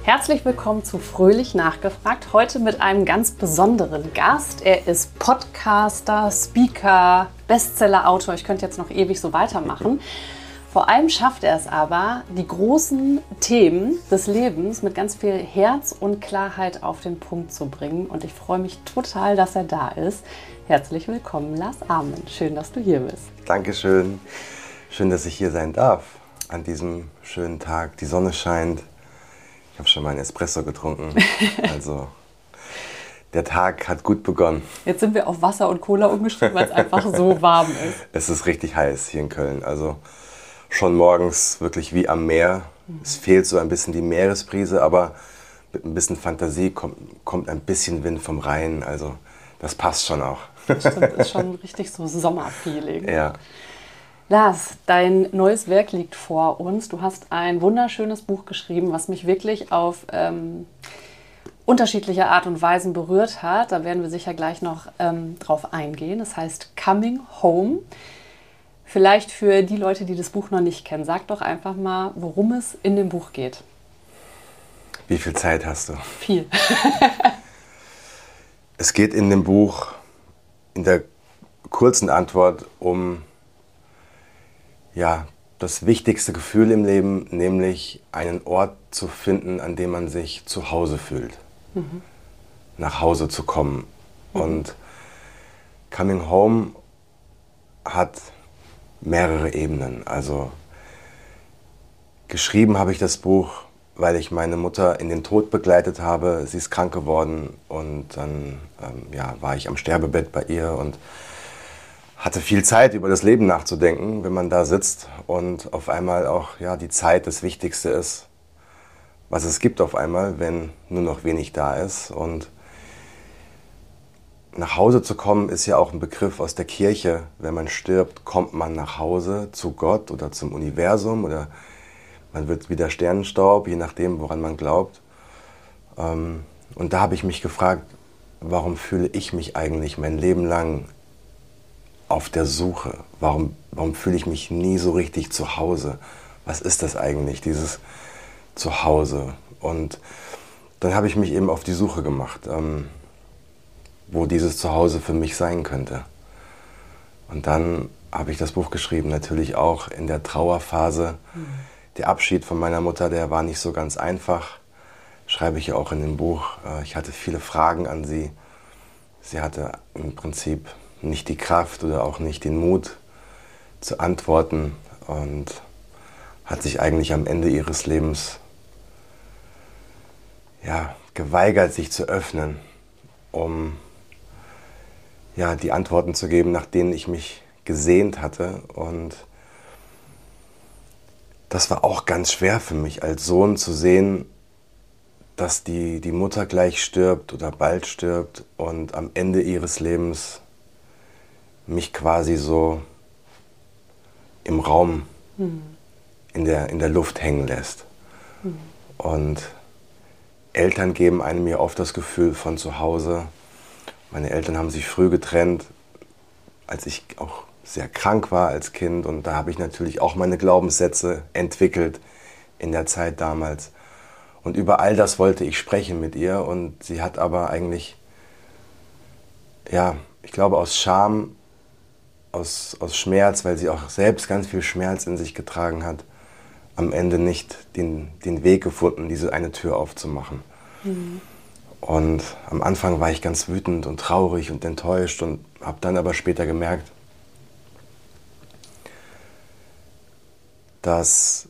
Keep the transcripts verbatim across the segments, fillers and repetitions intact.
Herzlich willkommen zu Fröhlich Nachgefragt. Heute mit einem ganz besonderen Gast. Er ist Podcaster, Speaker, Bestseller-Autor. Ich könnte jetzt noch ewig so weitermachen. Vor allem schafft er es aber, die großen Themen des Lebens mit ganz viel Herz und Klarheit auf den Punkt zu bringen. Und ich freue mich total, dass er da ist. Herzlich willkommen, Lars Ament. Schön, dass du hier bist. Dankeschön. Schön, dass ich hier sein darf an diesem schönen Tag. Die Sonne scheint. Ich habe schon mal einen Espresso getrunken. Also der Tag hat gut begonnen. Jetzt sind wir auf Wasser und Cola umgestiegen, weil es einfach so warm ist. Es ist richtig heiß hier in Köln. Also schon morgens wirklich wie am Meer. Mhm. Es fehlt so ein bisschen die Meeresbrise, aber mit ein bisschen Fantasie kommt, kommt ein bisschen Wind vom Rhein. Also das passt schon auch. Stimmt, ist schon richtig so Sommerfeeling. Ja. Lars, dein neues Werk liegt vor uns. Du hast ein wunderschönes Buch geschrieben, was mich wirklich auf ähm, unterschiedliche Art und Weisen berührt hat. Da werden wir sicher gleich noch ähm, drauf eingehen. Das heißt Coming Home. Vielleicht für die Leute, die das Buch noch nicht kennen, sag doch einfach mal, worum es in dem Buch geht. Wie viel Zeit hast du? Viel. Es geht in dem Buch in der kurzen Antwort um ja, das wichtigste Gefühl im Leben, nämlich einen Ort zu finden, an dem man sich zu Hause fühlt. Mhm. Nach Hause zu kommen. Mhm. Und Coming Home hat mehrere Ebenen. Also geschrieben habe ich das Buch, weil ich meine Mutter in den Tod begleitet habe. Sie ist krank geworden und dann ähm, ja, war ich am Sterbebett bei ihr und hatte viel Zeit, über das Leben nachzudenken, wenn man da sitzt und auf einmal auch ja, die Zeit das Wichtigste ist, was es gibt auf einmal, wenn nur noch wenig da ist. Und nach Hause zu kommen ist ja auch ein Begriff aus der Kirche. Wenn man stirbt, kommt man nach Hause zu Gott oder zum Universum oder man wird wieder Sternenstaub, je nachdem, woran man glaubt. Und da habe ich mich gefragt, warum fühle ich mich eigentlich mein Leben lang auf der Suche? Warum, warum fühle ich mich nie so richtig zu Hause? Was ist das eigentlich, dieses Zuhause? Und dann habe ich mich eben auf die Suche gemacht, ähm, wo dieses Zuhause für mich sein könnte. Und dann habe ich das Buch geschrieben, natürlich auch in der Trauerphase. Mhm. Der Abschied von meiner Mutter, der war nicht so ganz einfach, schreibe ich ja auch in dem Buch. Ich hatte viele Fragen an sie. Sie hatte im Prinzip nicht die Kraft oder auch nicht den Mut zu antworten und hat sich eigentlich am Ende ihres Lebens ja, geweigert, sich zu öffnen, um ja, die Antworten zu geben, nach denen ich mich gesehnt hatte. Und das war auch ganz schwer für mich als Sohn zu sehen, dass die, die Mutter gleich stirbt oder bald stirbt und am Ende ihres Lebens mich quasi so im Raum, mhm. in der, in der Luft hängen lässt. Mhm. Und Eltern geben einem ja oft das Gefühl von zu Hause. Meine Eltern haben sich früh getrennt, als ich auch sehr krank war als Kind. Und da habe ich natürlich auch meine Glaubenssätze entwickelt in der Zeit damals. Und über all das wollte ich sprechen mit ihr. Und sie hat aber eigentlich, ja, ich glaube aus Scham, Aus, aus Schmerz, weil sie auch selbst ganz viel Schmerz in sich getragen hat, am Ende nicht den, den Weg gefunden, diese eine Tür aufzumachen. Mhm. Und am Anfang war ich ganz wütend und traurig und enttäuscht und habe dann aber später gemerkt, dass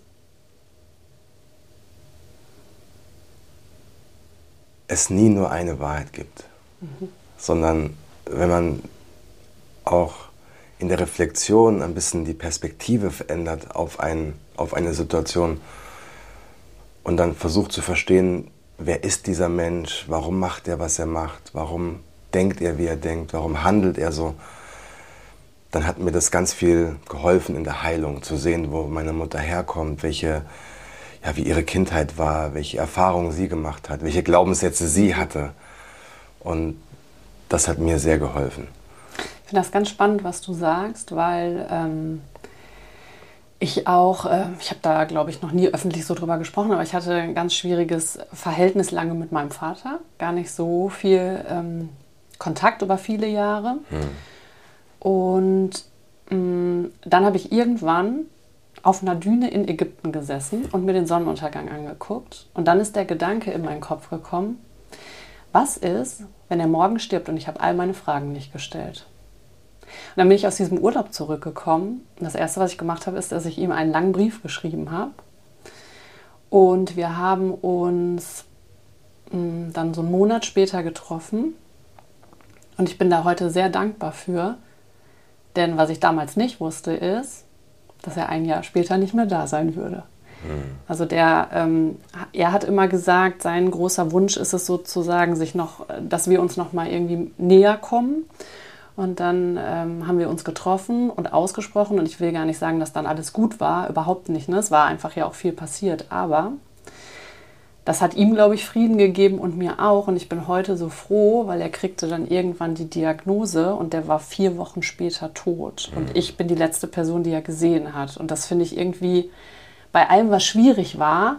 es nie nur eine Wahrheit gibt, mhm. sondern wenn man auch in der Reflexion ein bisschen die Perspektive verändert auf, ein, auf eine Situation und dann versucht zu verstehen, wer ist dieser Mensch, warum macht er, was er macht, warum denkt er, wie er denkt, warum handelt er so, dann hat mir das ganz viel geholfen in der Heilung, zu sehen, wo meine Mutter herkommt, welche, ja, wie ihre Kindheit war, welche Erfahrungen sie gemacht hat, welche Glaubenssätze sie hatte. Und das hat mir sehr geholfen. Ich finde das ganz spannend, was du sagst, weil ähm, Ich auch. Äh, ich habe da, glaube ich, noch nie öffentlich so drüber gesprochen, aber ich hatte ein ganz schwieriges Verhältnis lange mit meinem Vater. Gar nicht so viel ähm, Kontakt über viele Jahre. Hm. Und mh, dann habe ich irgendwann auf einer Düne in Ägypten gesessen und mir den Sonnenuntergang angeguckt. Und dann ist der Gedanke in meinen Kopf gekommen, was ist, wenn er morgen stirbt und ich habe all meine Fragen nicht gestellt? Und dann bin ich aus diesem Urlaub zurückgekommen. Und das Erste, was ich gemacht habe, ist, dass ich ihm einen langen Brief geschrieben habe. Und wir haben uns mh, dann so einen Monat später getroffen. Und ich bin da heute sehr dankbar für. Denn was ich damals nicht wusste, ist, dass er ein Jahr später nicht mehr da sein würde. Mhm. Also der, ähm, er hat immer gesagt, sein großer Wunsch ist es sozusagen, sich noch, dass wir uns noch mal irgendwie näher kommen. Und dann ähm, haben wir uns getroffen und ausgesprochen. Und ich will gar nicht sagen, dass dann alles gut war, überhaupt nicht. Ne? Es war einfach ja auch viel passiert. Aber das hat ihm, glaube ich, Frieden gegeben und mir auch. Und ich bin heute so froh, weil er kriegte dann irgendwann die Diagnose und der war vier Wochen später tot. Mhm. Und ich bin die letzte Person, die er gesehen hat. Und das finde ich irgendwie, bei allem, was schwierig war,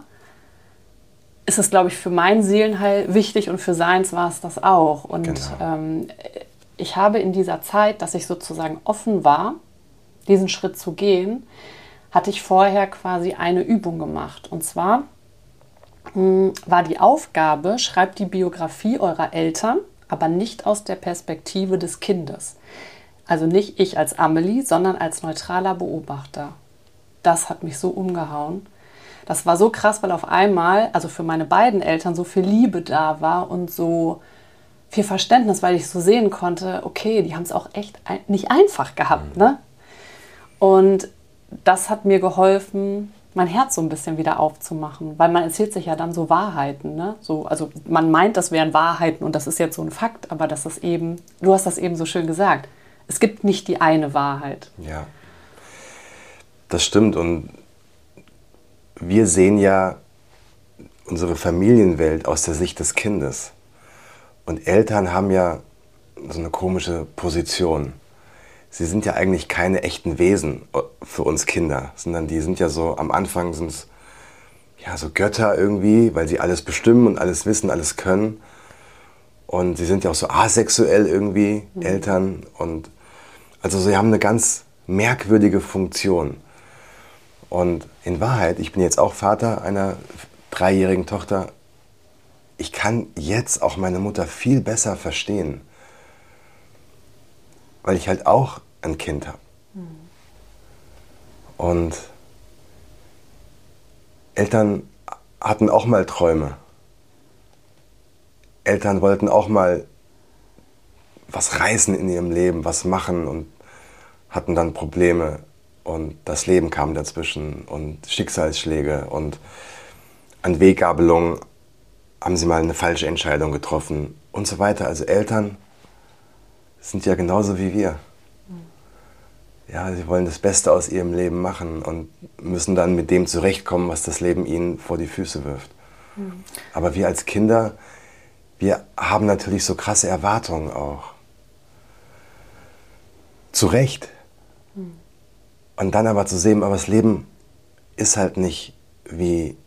ist es, glaube ich, für mein Seelenheil wichtig und für seins war es das auch. Und genau. ähm, ich habe in dieser Zeit, dass ich sozusagen offen war, diesen Schritt zu gehen, hatte ich vorher quasi eine Übung gemacht. Und zwar war die Aufgabe, schreibt die Biografie eurer Eltern, aber nicht aus der Perspektive des Kindes. Also nicht ich als Amelie, sondern als neutraler Beobachter. Das hat mich so umgehauen. Das war so krass, weil auf einmal, also für meine beiden Eltern, so viel Liebe da war und so viel Verständnis, weil ich so sehen konnte, okay, die haben es auch echt ein, nicht einfach gehabt. Ne? Und das hat mir geholfen, mein Herz so ein bisschen wieder aufzumachen, weil man erzählt sich ja dann so Wahrheiten, ne? So, also man meint, das wären Wahrheiten und das ist jetzt so ein Fakt, aber das ist eben, du hast das eben so schön gesagt, es gibt nicht die eine Wahrheit. Ja, das stimmt und wir sehen ja unsere Familienwelt aus der Sicht des Kindes und Eltern haben ja so eine komische Position. Sie sind ja eigentlich keine echten Wesen für uns Kinder, sondern die sind ja so, am Anfang sind es ja so Götter irgendwie, weil sie alles bestimmen und alles wissen, alles können. Und sie sind ja auch so asexuell irgendwie, mhm. Eltern. Und also sie haben eine ganz merkwürdige Funktion. Und in Wahrheit, ich bin jetzt auch Vater einer dreijährigen Tochter, ich kann jetzt auch meine Mutter viel besser verstehen. Weil ich halt auch ein Kind habe. Mhm. Und Eltern hatten auch mal Träume. Eltern wollten auch mal was reißen in ihrem Leben, was machen und hatten dann Probleme. Und das Leben kam dazwischen und Schicksalsschläge und an Weggabelungen haben sie mal eine falsche Entscheidung getroffen und so weiter. Also Eltern sind ja genauso wie wir. Ja, sie wollen das Beste aus ihrem Leben machen und müssen dann mit dem zurechtkommen, was das Leben ihnen vor die Füße wirft. Mhm. Aber wir als Kinder, wir haben natürlich so krasse Erwartungen auch. Zu Recht. Mhm. Und dann aber zu sehen, aber das Leben ist halt nicht wie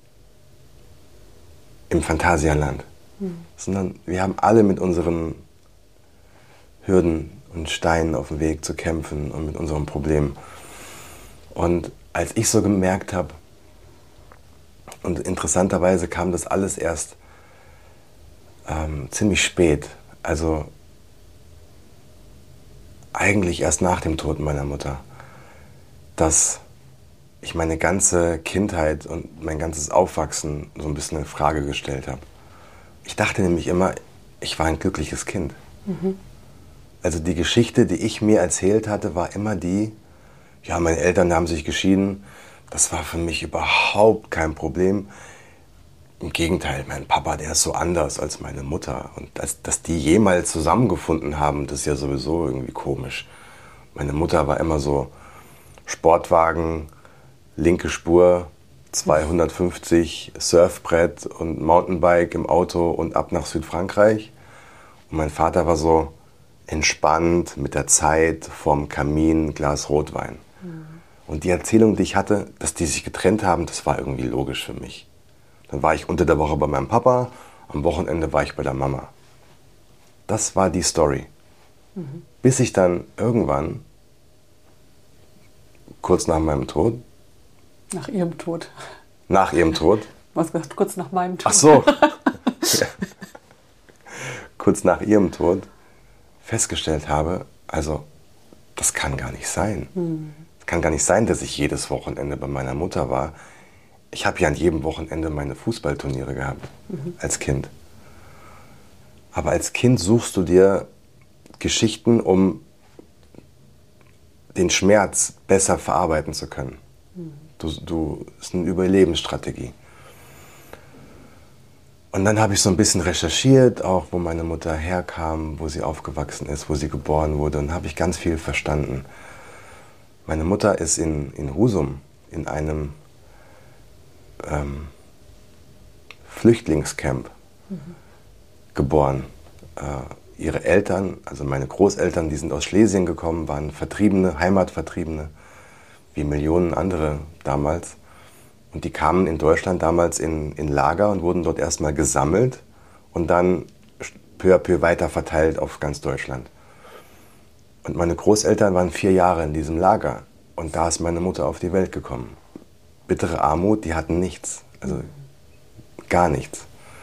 im Phantasialand. Mhm. Sondern wir haben alle mit unseren Hürden und Steinen auf dem Weg zu kämpfen und mit unseren Problemen. Und als ich so gemerkt habe, und interessanterweise kam das alles erst ähm, ziemlich spät, also eigentlich erst nach dem Tod meiner Mutter, dass ich meine ganze Kindheit und mein ganzes Aufwachsen so ein bisschen in Frage gestellt habe. Ich dachte nämlich immer, ich war ein glückliches Kind. Mhm. Also die Geschichte, die ich mir erzählt hatte, war immer die, ja, meine Eltern haben sich geschieden, das war für mich überhaupt kein Problem. Im Gegenteil, mein Papa, der ist so anders als meine Mutter. Und dass, dass die jemals zusammengefunden haben, das ist ja sowieso irgendwie komisch. Meine Mutter war immer so Sportwagen, linke Spur, zweihundertfünfzig, Surfbrett und Mountainbike im Auto und ab nach Südfrankreich. Und mein Vater war so entspannt mit der Zeit vorm Kamin, Glas Rotwein. Mhm. Und die Erzählung, die ich hatte, dass die sich getrennt haben, das war irgendwie logisch für mich. Dann war ich unter der Woche bei meinem Papa, am Wochenende war ich bei der Mama. Das war die Story. Mhm. Bis ich dann irgendwann, kurz nach meinem Tod... Nach ihrem Tod. Nach ihrem Tod. Du hast gesagt, kurz nach meinem Tod. Ach so. Ja. Kurz nach ihrem Tod festgestellt habe, also das kann gar nicht sein. Es hm. kann gar nicht sein, dass ich jedes Wochenende bei meiner Mutter war. Ich habe ja an jedem Wochenende meine Fußballturniere gehabt, mhm. als Kind. Aber als Kind suchst du dir Geschichten, um den Schmerz besser verarbeiten zu können. Mhm. Du, du, das ist eine Überlebensstrategie. Und dann habe ich so ein bisschen recherchiert, auch wo meine Mutter herkam, wo sie aufgewachsen ist, wo sie geboren wurde, und habe ich ganz viel verstanden. Meine Mutter ist in, in Husum in einem ähm, Flüchtlingscamp mhm. geboren. Äh, ihre Eltern, also meine Großeltern, die sind aus Schlesien gekommen, waren Vertriebene, Heimatvertriebene, wie Millionen andere damals. Und die kamen in Deutschland damals in, in Lager und wurden dort erstmal gesammelt und dann peu à peu weiter verteilt auf ganz Deutschland. Und meine Großeltern waren vier Jahre in diesem Lager und da ist meine Mutter auf die Welt gekommen. Bittere Armut, die hatten nichts, also gar nichts.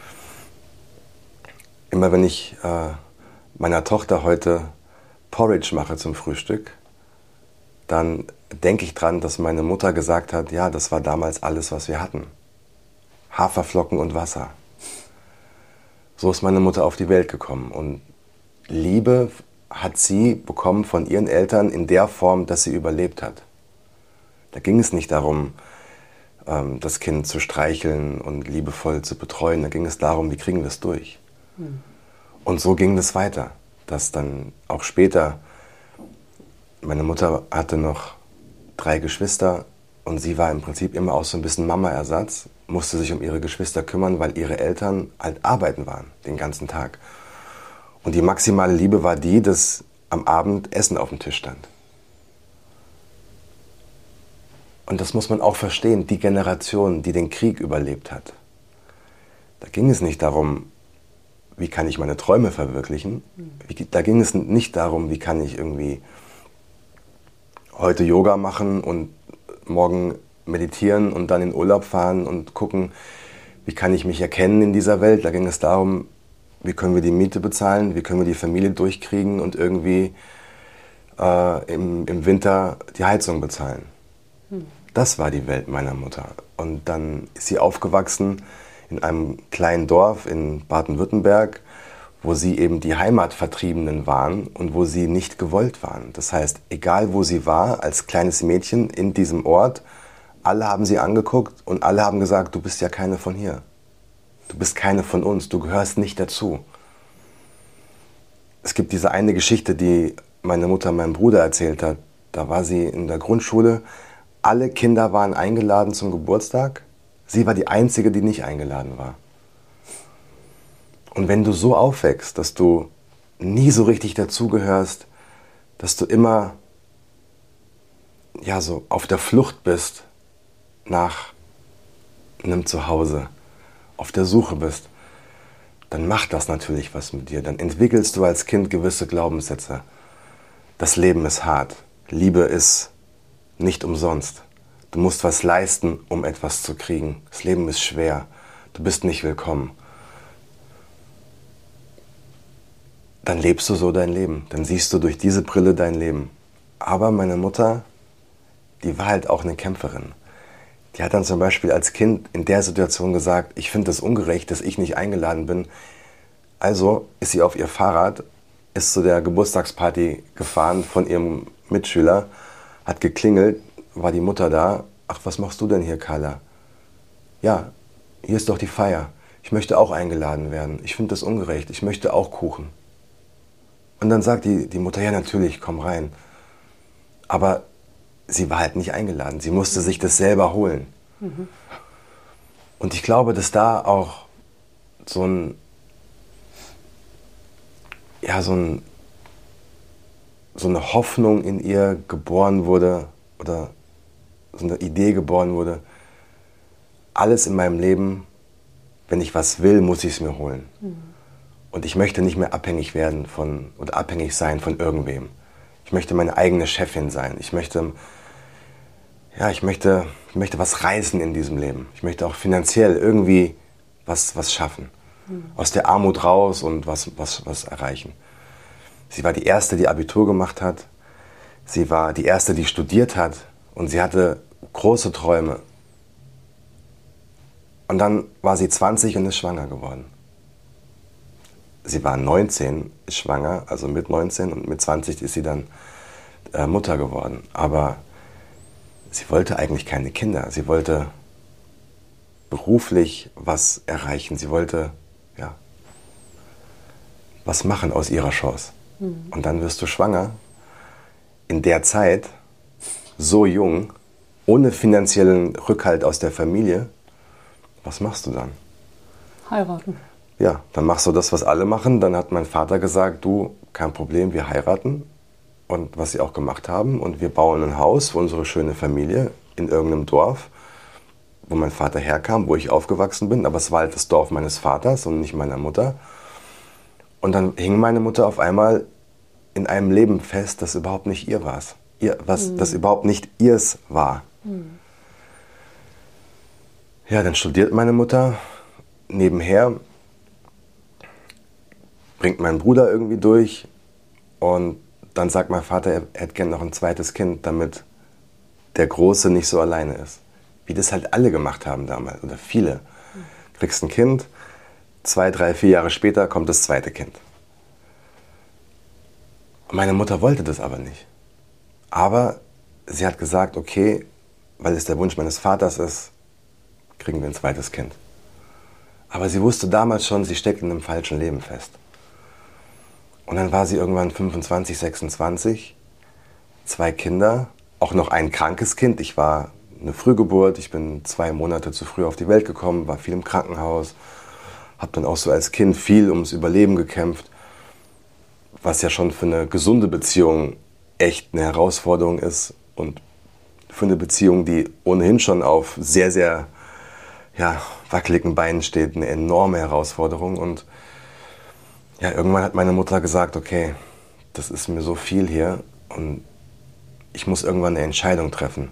Immer wenn ich äh, meiner Tochter heute Porridge mache zum Frühstück, dann denke ich dran, dass meine Mutter gesagt hat, ja, das war damals alles, was wir hatten. Haferflocken und Wasser. So ist meine Mutter auf die Welt gekommen. Und Liebe hat sie bekommen von ihren Eltern in der Form, dass sie überlebt hat. Da ging es nicht darum, das Kind zu streicheln und liebevoll zu betreuen. Da ging es darum, wie kriegen wir es durch. Hm. Und so ging es weiter, dass dann auch später, meine Mutter hatte noch drei Geschwister und sie war im Prinzip immer auch so ein bisschen Mama-Ersatz, musste sich um ihre Geschwister kümmern, weil ihre Eltern halt arbeiten waren den ganzen Tag. Und die maximale Liebe war die, dass am Abend Essen auf dem Tisch stand. Und das muss man auch verstehen, die Generation, die den Krieg überlebt hat. Da ging es nicht darum, wie kann ich meine Träume verwirklichen. Da ging es nicht darum, wie kann ich irgendwie heute Yoga machen und morgen meditieren und dann in Urlaub fahren und gucken, wie kann ich mich erkennen in dieser Welt. Da ging es darum, wie können wir die Miete bezahlen, wie können wir die Familie durchkriegen und irgendwie äh, im, im Winter die Heizung bezahlen. Hm. Das war die Welt meiner Mutter. Und dann ist sie aufgewachsen in einem kleinen Dorf in Baden-Württemberg, wo sie eben die Heimatvertriebenen waren und wo sie nicht gewollt waren. Das heißt, egal wo sie war, als kleines Mädchen in diesem Ort, alle haben sie angeguckt und alle haben gesagt, du bist ja keine von hier. Du bist keine von uns, du gehörst nicht dazu. Es gibt diese eine Geschichte, die meine Mutter meinem Bruder erzählt hat. Da war sie in der Grundschule, alle Kinder waren eingeladen zum Geburtstag. Sie war die Einzige, die nicht eingeladen war. Und wenn du so aufwächst, dass du nie so richtig dazugehörst, dass du immer ja, so auf der Flucht bist nach einem Zuhause, auf der Suche bist, dann macht das natürlich was mit dir. Dann entwickelst du als Kind gewisse Glaubenssätze. Das Leben ist hart. Liebe ist nicht umsonst. Du musst was leisten, um etwas zu kriegen. Das Leben ist schwer. Du bist nicht willkommen. Dann lebst du so dein Leben. Dann siehst du durch diese Brille dein Leben. Aber meine Mutter, die war halt auch eine Kämpferin. Die hat dann zum Beispiel als Kind in der Situation gesagt, ich finde es ungerecht, dass ich nicht eingeladen bin. Also ist sie auf ihr Fahrrad, ist zu der Geburtstagsparty gefahren von ihrem Mitschüler, hat geklingelt, war die Mutter da. Ach, was machst du denn hier, Carla? Ja, hier ist doch die Feier. Ich möchte auch eingeladen werden. Ich finde das ungerecht. Ich möchte auch Kuchen. Und dann sagt die, die Mutter, ja natürlich, komm rein. Aber sie war halt nicht eingeladen. Sie musste sich das selber holen. Mhm. Und ich glaube, dass da auch so ein, ja, so ein, so eine Hoffnung in ihr geboren wurde oder so eine Idee geboren wurde, alles in meinem Leben, wenn ich was will, muss ich es mir holen. Mhm. Und ich möchte nicht mehr abhängig werden von oder abhängig sein von irgendwem. Ich möchte meine eigene Chefin sein. Ich möchte, ja, ich möchte, ich möchte was reißen in diesem Leben. Ich möchte auch finanziell irgendwie was, was schaffen. Mhm. Aus der Armut raus und was, was, was erreichen. Sie war die Erste, die Abitur gemacht hat. Sie war die Erste, die studiert hat. Und sie hatte große Träume. Und dann war sie zwanzig und ist schwanger geworden. Sie war neunzehn, ist schwanger, also mit neunzehn, und mit zwanzig ist sie dann äh, Mutter geworden. Aber sie wollte eigentlich keine Kinder. Sie wollte beruflich was erreichen. Sie wollte ja, was machen aus ihrer Chance. Mhm. Und dann wirst du schwanger, in der Zeit, so jung, ohne finanziellen Rückhalt aus der Familie. Was machst du dann? Heiraten. Ja, dann machst du das, was alle machen. Dann hat mein Vater gesagt, du, kein Problem, wir heiraten. Und was sie auch gemacht haben. Und wir bauen ein Haus für unsere schöne Familie in irgendeinem Dorf, wo mein Vater herkam, wo ich aufgewachsen bin. Aber es war halt das Dorf meines Vaters und nicht meiner Mutter. Und dann hing meine Mutter auf einmal in einem Leben fest, das überhaupt nicht ihr war. Ihr, was, mhm. das überhaupt nicht ihrs war. Mhm. Ja, dann studiert meine Mutter nebenher, bringt meinen Bruder irgendwie durch und dann sagt mein Vater, er hätte gerne noch ein zweites Kind, damit der Große nicht so alleine ist. Wie das halt alle gemacht haben damals, oder viele. Du kriegst ein Kind, zwei, drei, vier Jahre später kommt das zweite Kind. Und meine Mutter wollte das aber nicht. Aber sie hat gesagt, okay, weil es der Wunsch meines Vaters ist, kriegen wir ein zweites Kind. Aber sie wusste damals schon, sie steckt in einem falschen Leben fest. Und dann war sie irgendwann fünfundzwanzig, sechsundzwanzig, zwei Kinder, auch noch ein krankes Kind. Ich war eine Frühgeburt, ich bin zwei Monate zu früh auf die Welt gekommen, war viel im Krankenhaus, habe dann auch so als Kind viel ums Überleben gekämpft, was ja schon für eine gesunde Beziehung echt eine Herausforderung ist und für eine Beziehung, die ohnehin schon auf sehr, sehr ja, wackeligen Beinen steht, eine enorme Herausforderung. Und ja, irgendwann hat meine Mutter gesagt, okay, das ist mir so viel hier und ich muss irgendwann eine Entscheidung treffen,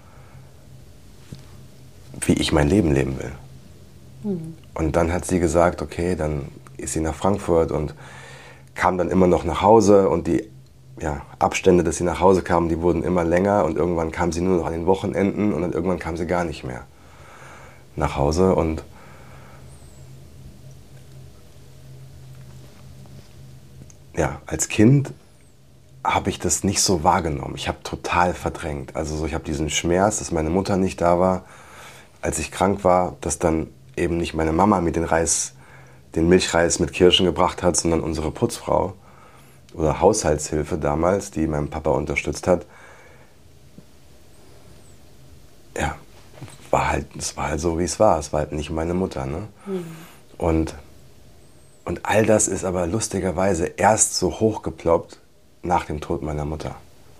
wie ich mein Leben leben will. Mhm. Und dann hat sie gesagt, okay, dann ist sie nach Frankfurt und kam dann immer noch nach Hause und die ja, Abstände, dass sie nach Hause kam, die wurden immer länger und irgendwann kam sie nur noch an den Wochenenden und dann irgendwann kam sie gar nicht mehr nach Hause. Und ja, als Kind habe ich das nicht so wahrgenommen. Ich habe total verdrängt. Also so, ich habe diesen Schmerz, dass meine Mutter nicht da war, als ich krank war, dass dann eben nicht meine Mama mir den Reis, den Milchreis mit Kirschen gebracht hat, sondern unsere Putzfrau oder Haushaltshilfe damals, die meinen Papa unterstützt hat. Ja, war halt, es war halt so, wie es war. Es war halt nicht meine Mutter. Ne? Mhm. Und, und all das ist aber lustigerweise erst so hochgeploppt nach dem Tod meiner Mutter.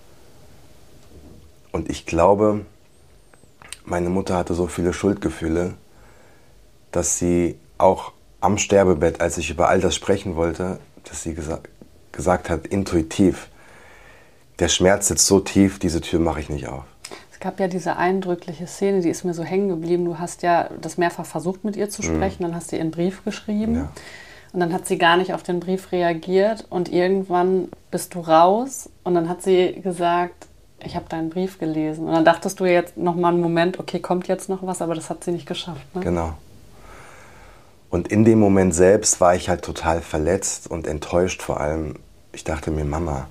Und ich glaube, meine Mutter hatte so viele Schuldgefühle, dass sie auch am Sterbebett, als ich über all das sprechen wollte, dass sie gesa- gesagt hat, intuitiv, der Schmerz sitzt so tief, diese Tür mache ich nicht auf. Es gab ja diese eindrückliche Szene, die ist mir so hängen geblieben. Du hast ja das mehrfach versucht, mit ihr zu sprechen, mhm. dann hast du ihr einen Brief geschrieben. Ja. Und dann hat sie gar nicht auf den Brief reagiert und irgendwann bist du raus und dann hat sie gesagt, ich habe deinen Brief gelesen. Und dann dachtest du jetzt noch mal einen Moment, okay, kommt jetzt noch was, aber das hat sie nicht geschafft. Ne? Genau. Und in dem Moment selbst war ich halt total verletzt und enttäuscht vor allem. Ich dachte mir, Mama,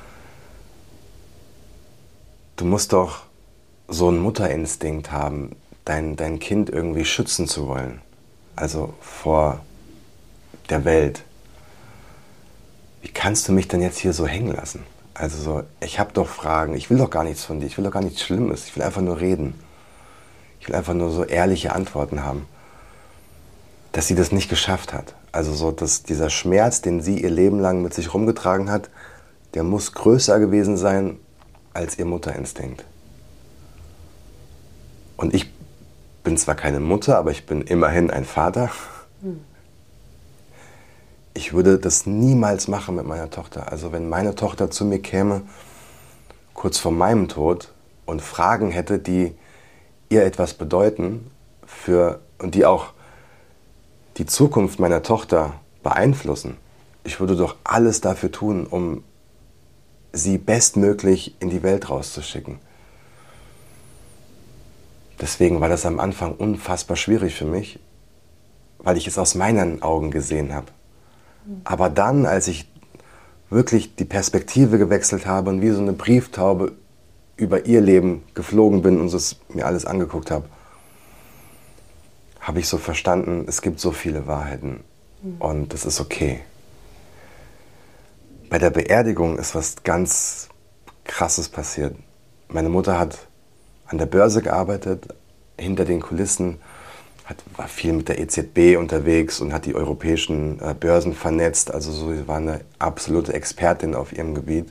du musst doch so einen Mutterinstinkt haben, dein, dein Kind irgendwie schützen zu wollen. Also vor der Welt. Wie kannst du mich denn jetzt hier so hängen lassen? Also so, ich habe doch Fragen, ich will doch gar nichts von dir, ich will doch gar nichts Schlimmes, ich will einfach nur reden. Ich will einfach nur so ehrliche Antworten haben. Dass sie das nicht geschafft hat. Also so, dass dieser Schmerz, den sie ihr Leben lang mit sich rumgetragen hat, der muss größer gewesen sein als ihr Mutterinstinkt. Und ich bin zwar keine Mutter, aber ich bin immerhin ein Vater. Hm. Ich würde das niemals machen mit meiner Tochter. Also wenn meine Tochter zu mir käme, kurz vor meinem Tod, und Fragen hätte, die ihr etwas bedeuten für, und die auch die Zukunft meiner Tochter beeinflussen, ich würde doch alles dafür tun, um sie bestmöglich in die Welt rauszuschicken. Deswegen war das am Anfang unfassbar schwierig für mich, weil ich es aus meinen Augen gesehen habe. Aber dann, als ich wirklich die Perspektive gewechselt habe und wie so eine Brieftaube über ihr Leben geflogen bin und es mir alles angeguckt habe, habe ich so verstanden, es gibt so viele Wahrheiten und das ist okay. Bei der Beerdigung ist was ganz Krasses passiert. Meine Mutter hat an der Börse gearbeitet, hinter den Kulissen, hat, war viel mit der E Z B unterwegs und hat die europäischen äh, Börsen vernetzt. Also so, sie war eine absolute Expertin auf ihrem Gebiet.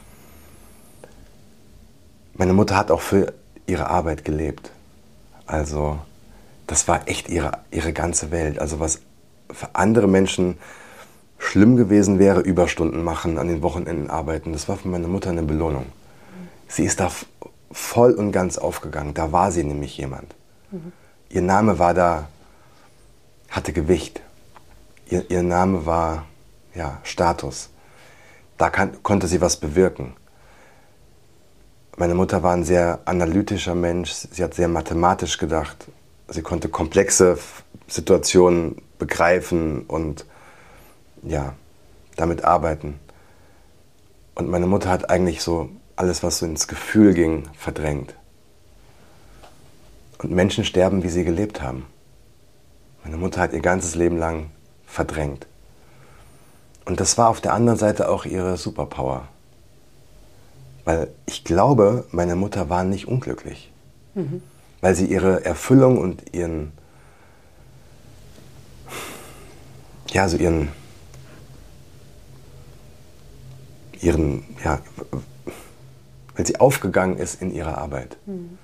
Meine Mutter hat auch für ihre Arbeit gelebt. Also das war echt ihre, ihre ganze Welt. Also was für andere Menschen schlimm gewesen wäre, Überstunden machen, an den Wochenenden arbeiten, das war für meine Mutter eine Belohnung. Sie ist da voll und ganz aufgegangen. Da war sie nämlich jemand. Mhm. Ihr Name war da, hatte Gewicht. Ihr, ihr Name war, ja, Status. Da kann, konnte sie was bewirken. Meine Mutter war ein sehr analytischer Mensch. Sie hat sehr mathematisch gedacht. Sie konnte komplexe Situationen begreifen und ja, damit arbeiten. Und meine Mutter hat eigentlich so alles, was so ins Gefühl ging, verdrängt. Und Menschen sterben, wie sie gelebt haben. Meine Mutter hat ihr ganzes Leben lang verdrängt. Und das war auf der anderen Seite auch ihre Superpower. Weil ich glaube, meine Mutter war nicht unglücklich. Mhm. Weil sie ihre Erfüllung und ihren, ja, so ihren, ihren, ja, weil sie aufgegangen ist in ihrer Arbeit. Mhm.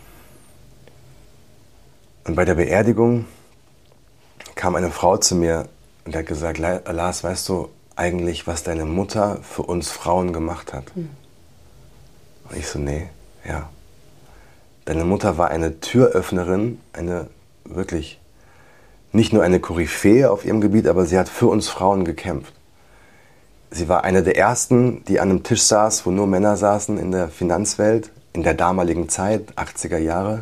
Und bei der Beerdigung kam eine Frau zu mir und hat gesagt, Lars, weißt du eigentlich, was deine Mutter für uns Frauen gemacht hat? Mhm. Und ich so, nee, ja. Deine Mutter war eine Türöffnerin, eine wirklich, nicht nur eine Koryphäe auf ihrem Gebiet, aber sie hat für uns Frauen gekämpft. Sie war eine der ersten, die an einem Tisch saß, wo nur Männer saßen in der Finanzwelt, in der damaligen Zeit, achtziger Jahre,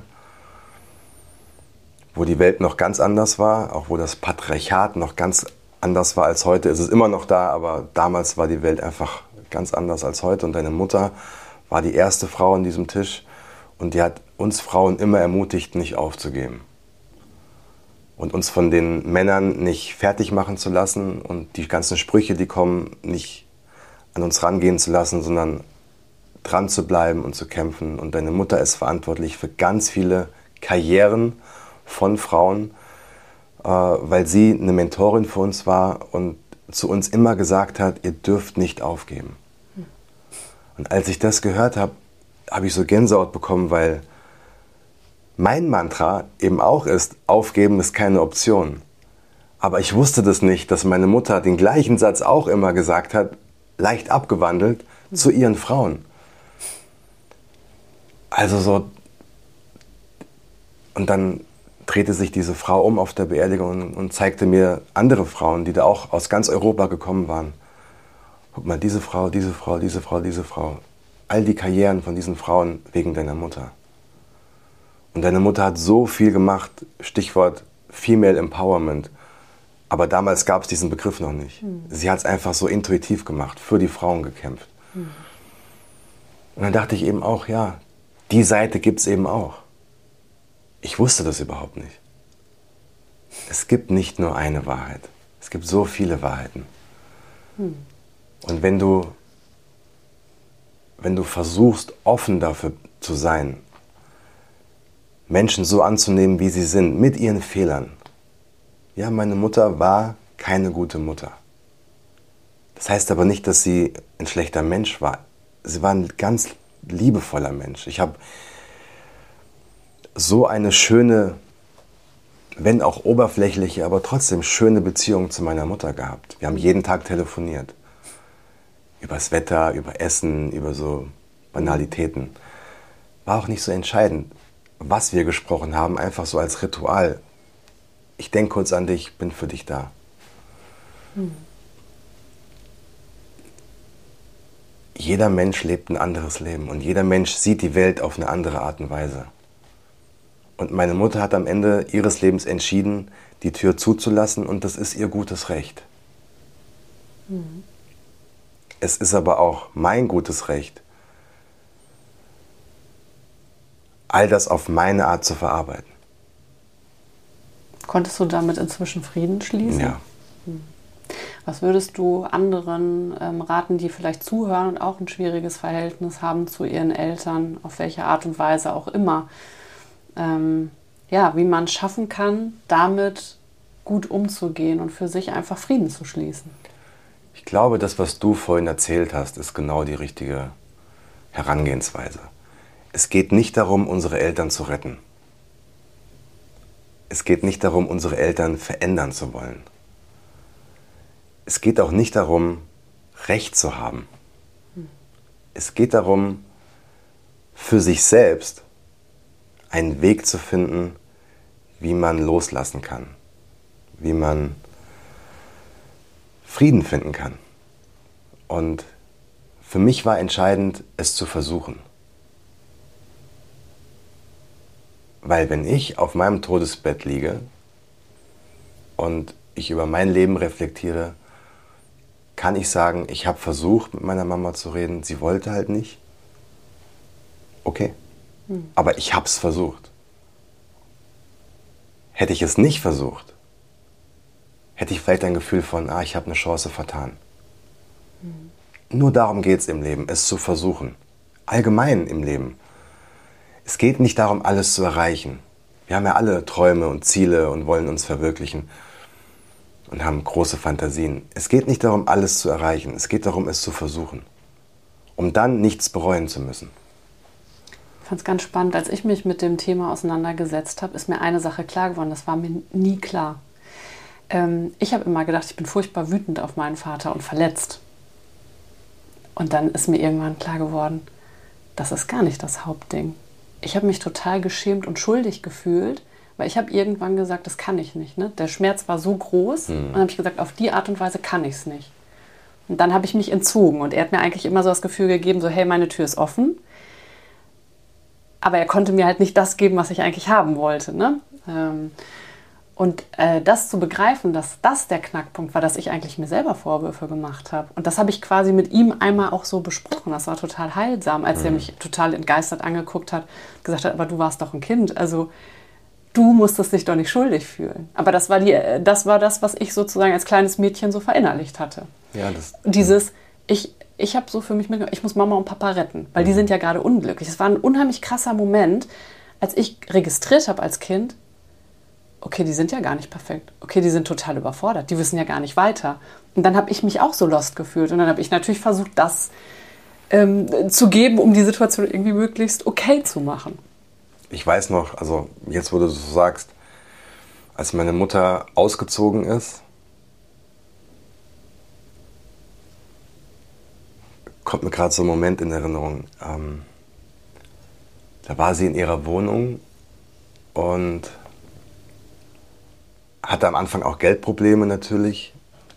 wo die Welt noch ganz anders war, auch wo das Patriarchat noch ganz anders war als heute. Es ist immer noch da, aber damals war die Welt einfach ganz anders als heute. Und deine Mutter war die erste Frau an diesem Tisch und die hat uns Frauen immer ermutigt, nicht aufzugeben. Und uns von den Männern nicht fertig machen zu lassen und die ganzen Sprüche, die kommen, nicht an uns rangehen zu lassen, sondern dran zu bleiben und zu kämpfen. Und deine Mutter ist verantwortlich für ganz viele Karrieren von Frauen, äh, weil sie eine Mentorin für uns war und zu uns immer gesagt hat, ihr dürft nicht aufgeben. Und als ich das gehört habe, habe ich so Gänsehaut bekommen, weil mein Mantra eben auch ist, aufgeben ist keine Option. Aber ich wusste das nicht, dass meine Mutter den gleichen Satz auch immer gesagt hat, leicht abgewandelt, mhm. zu ihren Frauen. Also so, und dann drehte sich diese Frau um auf der Beerdigung und zeigte mir andere Frauen, die da auch aus ganz Europa gekommen waren. Guck mal, diese Frau, diese Frau, diese Frau, diese Frau. All die Karrieren von diesen Frauen wegen deiner Mutter. Und deine Mutter hat so viel gemacht, Stichwort Female Empowerment. Aber damals gab es diesen Begriff noch nicht. Mhm. Sie hat es einfach so intuitiv gemacht, für die Frauen gekämpft. Mhm. Und dann dachte ich eben auch, ja, die Seite gibt es eben auch. Ich wusste das überhaupt nicht. Es gibt nicht nur eine Wahrheit. Es gibt so viele Wahrheiten. Mhm. Und wenn du, wenn du versuchst, offen dafür zu sein, Menschen so anzunehmen, wie sie sind, mit ihren Fehlern. Ja, meine Mutter war keine gute Mutter. Das heißt aber nicht, dass sie ein schlechter Mensch war. Sie war ein ganz liebevoller Mensch. Ich habe so eine schöne, wenn auch oberflächliche, aber trotzdem schöne Beziehung zu meiner Mutter gehabt. Wir haben jeden Tag telefoniert. Über das Wetter, über Essen, über so Banalitäten. War auch nicht so entscheidend, was wir gesprochen haben, einfach so als Ritual. Ich denke kurz an dich, bin für dich da. Hm. Jeder Mensch lebt ein anderes Leben und jeder Mensch sieht die Welt auf eine andere Art und Weise. Und meine Mutter hat am Ende ihres Lebens entschieden, die Tür zuzulassen und das ist ihr gutes Recht. Mhm. Es ist aber auch mein gutes Recht, all das auf meine Art zu verarbeiten. Konntest du damit inzwischen Frieden schließen? Ja. Mhm. Was würdest du anderen ähm, raten, die vielleicht zuhören und auch ein schwieriges Verhältnis haben zu ihren Eltern, auf welche Art und Weise auch immer? Ähm, ja, wie man es schaffen kann, damit gut umzugehen und für sich einfach Frieden zu schließen. Ich glaube, das, was du vorhin erzählt hast, ist genau die richtige Herangehensweise. Es geht nicht darum, unsere Eltern zu retten. Es geht nicht darum, unsere Eltern verändern zu wollen. Es geht auch nicht darum, Recht zu haben. Es geht darum, für sich selbst einen Weg zu finden, wie man loslassen kann, wie man Frieden finden kann. Und für mich war entscheidend, es zu versuchen. Weil wenn ich auf meinem Todesbett liege und ich über mein Leben reflektiere, kann ich sagen, ich habe versucht, mit meiner Mama zu reden, sie wollte halt nicht. Okay, hm. aber ich habe es versucht. Hätte ich es nicht versucht, hätte ich vielleicht ein Gefühl von, ah, ich habe eine Chance vertan. Hm. Nur darum geht es im Leben, es zu versuchen. Allgemein im Leben. Es geht nicht darum, alles zu erreichen. Wir haben ja alle Träume und Ziele und wollen uns verwirklichen und haben große Fantasien. Es geht nicht darum, alles zu erreichen. Es geht darum, es zu versuchen, um dann nichts bereuen zu müssen. Ich fand es ganz spannend, als ich mich mit dem Thema auseinandergesetzt habe, ist mir eine Sache klar geworden, das war mir nie klar. Ähm, ich habe immer gedacht, ich bin furchtbar wütend auf meinen Vater und verletzt. Und dann ist mir irgendwann klar geworden, das ist gar nicht das Hauptding. Ich habe mich total geschämt und schuldig gefühlt, weil ich habe irgendwann gesagt, das kann ich nicht. Ne? Der Schmerz war so groß mhm. und dann habe ich gesagt, auf die Art und Weise kann ich es nicht. Und dann habe ich mich entzogen und er hat mir eigentlich immer so das Gefühl gegeben, so hey, meine Tür ist offen. Aber er konnte mir halt nicht das geben, was ich eigentlich haben wollte. Ne? Ähm, und äh, das zu begreifen, dass das der Knackpunkt war, dass ich eigentlich mir selber Vorwürfe gemacht habe. Und das habe ich quasi mit ihm einmal auch so besprochen. Das war total heilsam, als mhm. er mich total entgeistert angeguckt hat, gesagt hat, aber du warst doch ein Kind, also du musstest dich doch nicht schuldig fühlen. Aber das war, die, das, war das, was ich sozusagen als kleines Mädchen so verinnerlicht hatte. Ja, das, Dieses, ich, ich habe so für mich mitgenommen, ich muss Mama und Papa retten, weil mhm. die sind ja gerade unglücklich. Es war ein unheimlich krasser Moment, als ich registriert habe als Kind, okay, die sind ja gar nicht perfekt. Okay, die sind total überfordert. Die wissen ja gar nicht weiter. Und dann habe ich mich auch so lost gefühlt. Und dann habe ich natürlich versucht, das ähm, zu geben, um die Situation irgendwie möglichst okay zu machen. Ich weiß noch, also jetzt, wo du so sagst, als meine Mutter ausgezogen ist, kommt mir gerade so ein Moment in Erinnerung. Ähm, da war sie in ihrer Wohnung und hatte am Anfang auch Geldprobleme natürlich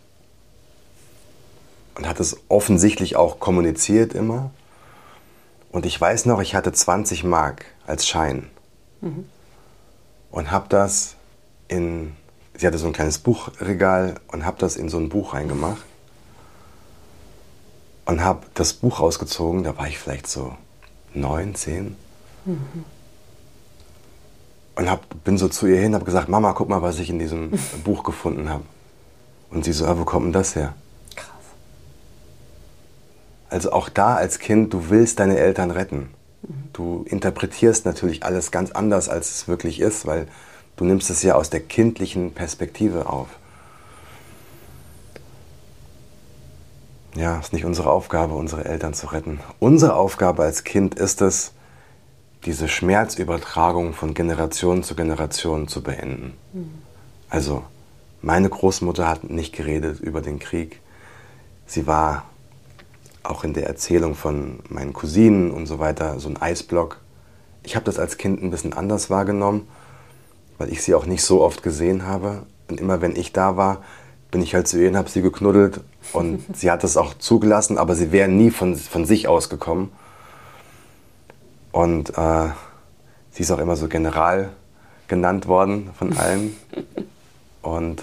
und hat es offensichtlich auch kommuniziert immer. Und ich weiß noch, ich hatte zwanzig Mark als Schein mhm. und habe das in, sie hatte so ein kleines Buchregal und habe das in so ein Buch reingemacht und habe das Buch rausgezogen, da war ich vielleicht so neun, zehn. Mhm. Und hab, bin so zu ihr hin, habe gesagt, Mama, guck mal, was ich in diesem Buch gefunden habe. Und sie so, ah, wo kommt denn das her? Krass. Also auch da als Kind, du willst deine Eltern retten. Mhm. Du interpretierst natürlich alles ganz anders, als es wirklich ist, weil du nimmst es ja aus der kindlichen Perspektive auf. Ja, es ist nicht unsere Aufgabe, unsere Eltern zu retten. Unsere Aufgabe als Kind ist es, diese Schmerzübertragung von Generation zu Generation zu beenden. Mhm. Also meine Großmutter hat nicht geredet über den Krieg. Sie war auch in der Erzählung von meinen Cousinen und so weiter so ein Eisblock. Ich habe das als Kind ein bisschen anders wahrgenommen, weil ich sie auch nicht so oft gesehen habe. Und immer wenn ich da war, bin ich halt zu ihr und habe sie geknuddelt. Und sie hat das auch zugelassen, aber sie wäre nie von, von sich aus gekommen. Und äh, sie ist auch immer so General genannt worden von allen. Und,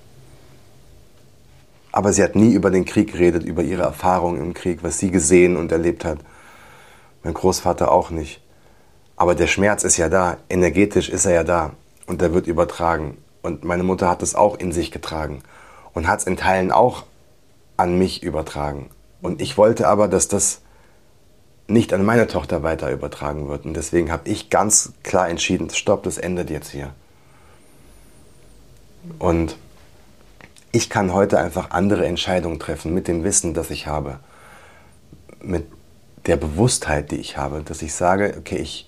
aber sie hat nie über den Krieg geredet, über ihre Erfahrungen im Krieg, was sie gesehen und erlebt hat. Mein Großvater auch nicht. Aber der Schmerz ist ja da, energetisch ist er ja da und der wird übertragen. Und meine Mutter hat es auch in sich getragen und hat es in Teilen auch an mich übertragen. Und ich wollte aber, dass das nicht an meine Tochter weiter übertragen wird. Und deswegen habe ich ganz klar entschieden, stopp, das endet jetzt hier. Und ich kann heute einfach andere Entscheidungen treffen mit dem Wissen, das ich habe. Mit der Bewusstheit, die ich habe, dass ich sage, okay, ich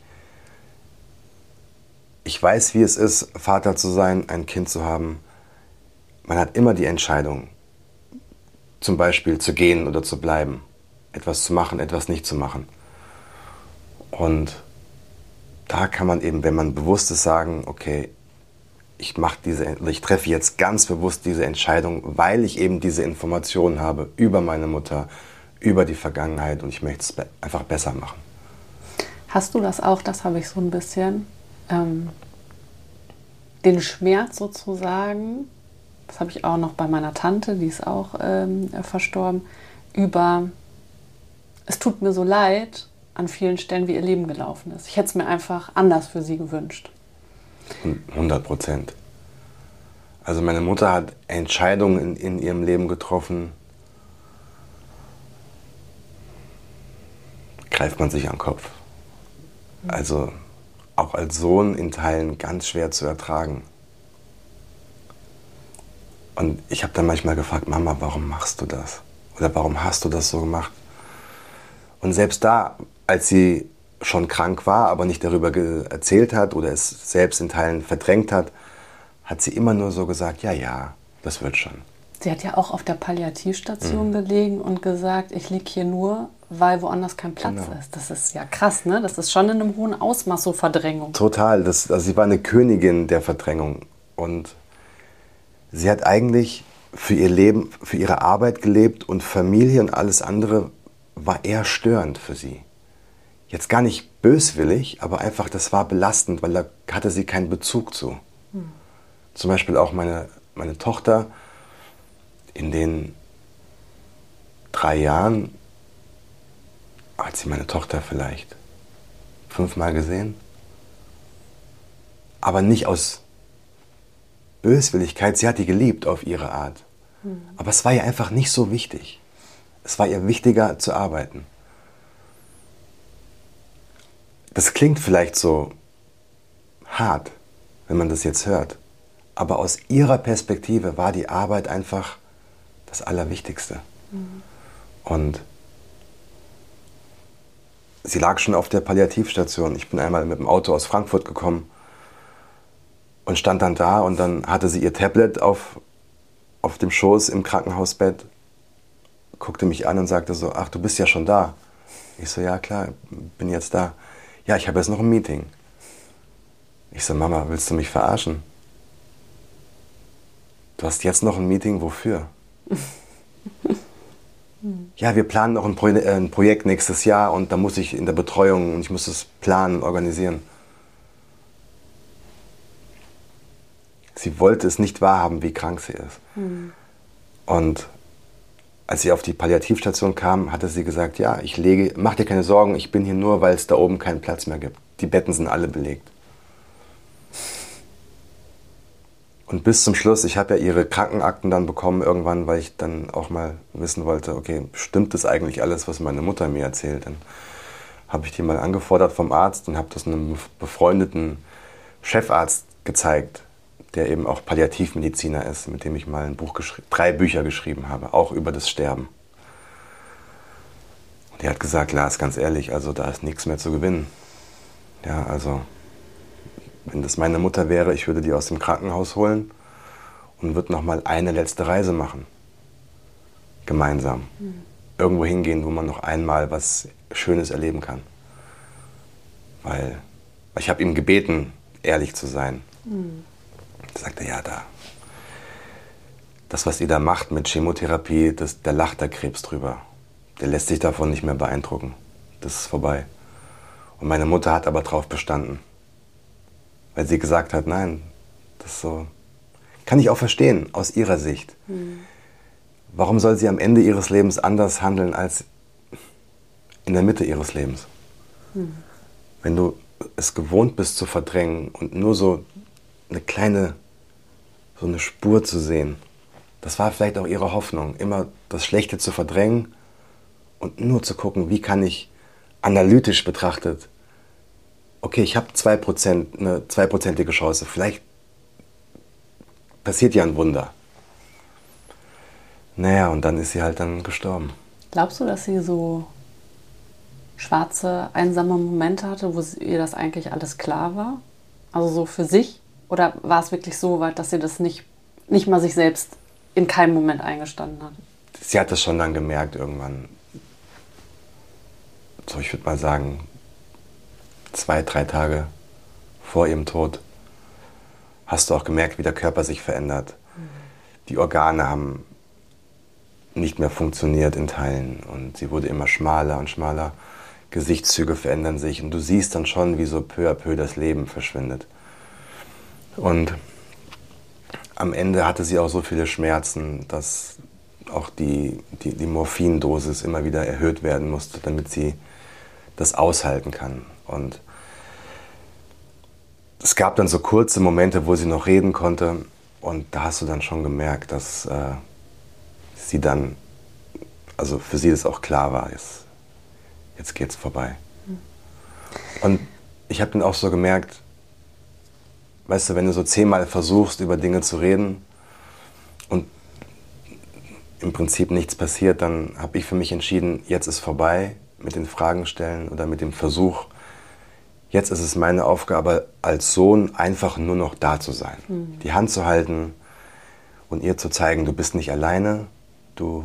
Ich weiß, wie es ist, Vater zu sein, ein Kind zu haben. Man hat immer die Entscheidung, zum Beispiel zu gehen oder zu bleiben, etwas zu machen, etwas nicht zu machen. Und da kann man eben, wenn man bewusst ist, sagen, okay, ich mache diese, ich treffe jetzt ganz bewusst diese Entscheidung, weil ich eben diese Informationen habe über meine Mutter, über die Vergangenheit und ich möchte es einfach besser machen. Hast du das auch? Das habe ich so ein bisschen. Ähm, den Schmerz sozusagen, das habe ich auch noch bei meiner Tante, die ist auch ähm, verstorben, über, es tut mir so leid an vielen Stellen, wie ihr Leben gelaufen ist. Ich hätte es mir einfach anders für sie gewünscht. hundert Prozent. Also meine Mutter hat Entscheidungen in, in ihrem Leben getroffen, greift man sich an den Kopf. Also auch als Sohn in Teilen ganz schwer zu ertragen. Und ich habe dann manchmal gefragt, Mama, warum machst du das? Oder warum hast du das so gemacht? Und selbst da, als sie schon krank war, aber nicht darüber erzählt hat oder es selbst in Teilen verdrängt hat, hat sie immer nur so gesagt, ja, ja, das wird schon. Sie hat ja auch auf der Palliativstation mhm. gelegen und gesagt, ich liege hier nur, weil woanders kein Platz genau. ist. Das ist ja krass, ne? Das ist schon in einem hohen Ausmaß so Verdrängung. Total. Das, also sie war eine Königin der Verdrängung. Und sie hat eigentlich für ihr Leben, für ihre Arbeit gelebt und Familie und alles andere war eher störend für sie. Jetzt gar nicht böswillig, aber einfach, das war belastend, weil da hatte sie keinen Bezug zu. Hm. Zum Beispiel auch meine, meine Tochter in den drei Jahren hat sie meine Tochter vielleicht fünfmal gesehen. Aber nicht aus Böswilligkeit, sie hat die geliebt auf ihre Art. Mhm. Aber es war ihr einfach nicht so wichtig. Es war ihr wichtiger zu arbeiten. Das klingt vielleicht so hart, wenn man das jetzt hört. Aber aus ihrer Perspektive war die Arbeit einfach das Allerwichtigste. Mhm. Und sie lag schon auf der Palliativstation. Ich bin einmal mit dem Auto aus Frankfurt gekommen und stand dann da und dann hatte sie ihr Tablet auf, auf dem Schoß im Krankenhausbett, guckte mich an und sagte so, ach, du bist ja schon da. Ich so, ja klar, bin jetzt da. Ja, ich habe jetzt noch ein Meeting. Ich so, Mama, willst du mich verarschen? Du hast jetzt noch ein Meeting, wofür? Ja, wir planen noch ein, Pro- äh, ein Projekt nächstes Jahr und da muss ich in der Betreuung und ich muss es planen und organisieren. Sie wollte es nicht wahrhaben, wie krank sie ist. Mhm. Und als sie auf die Palliativstation kam, hatte sie gesagt, ja, ich lege, mach dir keine Sorgen, ich bin hier nur, weil es da oben keinen Platz mehr gibt. Die Betten sind alle belegt. Und bis zum Schluss, ich habe ja ihre Krankenakten dann bekommen irgendwann, weil ich dann auch mal wissen wollte, okay, stimmt das eigentlich alles, was meine Mutter mir erzählt? Dann habe ich die mal angefordert vom Arzt und habe das einem befreundeten Chefarzt gezeigt, der eben auch Palliativmediziner ist, mit dem ich mal ein Buch geschri- drei Bücher geschrieben habe, auch über das Sterben. Und der hat gesagt, Lars, ganz ehrlich, also da ist nichts mehr zu gewinnen. Ja, also wenn das meine Mutter wäre, ich würde die aus dem Krankenhaus holen und würde noch mal eine letzte Reise machen. Gemeinsam. Mhm. Irgendwo hingehen, wo man noch einmal was Schönes erleben kann. Weil ich habe ihm gebeten, ehrlich zu sein. Mhm. Er sagte, ja, da, das, was ihr da macht mit Chemotherapie, das, da lacht der Krebs drüber. Der lässt sich davon nicht mehr beeindrucken. Das ist vorbei. Und meine Mutter hat aber drauf bestanden. Weil sie gesagt hat, nein, das so, kann ich auch verstehen, aus ihrer Sicht. Mhm. Warum soll sie am Ende ihres Lebens anders handeln als in der Mitte ihres Lebens? Mhm. Wenn du es gewohnt bist zu verdrängen und nur so eine kleine, so eine Spur zu sehen, das war vielleicht auch ihre Hoffnung, immer das Schlechte zu verdrängen und nur zu gucken, wie kann ich analytisch betrachtet, okay, ich habe zwei Prozent, eine zweiprozentige Chance, vielleicht passiert ja ein Wunder. Naja, und dann ist sie halt dann gestorben. Glaubst du, dass sie so schwarze, einsame Momente hatte, wo ihr das eigentlich alles klar war? Also so für sich? Oder war es wirklich so weit, dass sie das nicht, nicht mal sich selbst in keinem Moment eingestanden hat? Sie hat das schon dann gemerkt irgendwann. So, ich würde mal sagen, zwei, drei Tage vor ihrem Tod hast du auch gemerkt, wie der Körper sich verändert. Mhm. Die Organe haben nicht mehr funktioniert in Teilen und sie wurde immer schmaler und schmaler. Gesichtszüge verändern sich und du siehst dann schon, wie so peu à peu das Leben verschwindet. Und am Ende hatte sie auch so viele Schmerzen, dass auch die, die, die Morphindosis immer wieder erhöht werden musste, damit sie das aushalten kann. Und es gab dann so kurze Momente, wo sie noch reden konnte und da hast du dann schon gemerkt, dass äh, sie dann, also für sie das auch klar war, jetzt, jetzt geht's vorbei. Mhm. Und ich habe dann auch so gemerkt, weißt du, wenn du so zehnmal versuchst, über Dinge zu reden und im Prinzip nichts passiert, dann habe ich für mich entschieden, jetzt ist vorbei mit den Fragen stellen oder mit dem Versuch. Jetzt ist es meine Aufgabe als Sohn, einfach nur noch da zu sein. Mhm. Die Hand zu halten und ihr zu zeigen, du bist nicht alleine, du,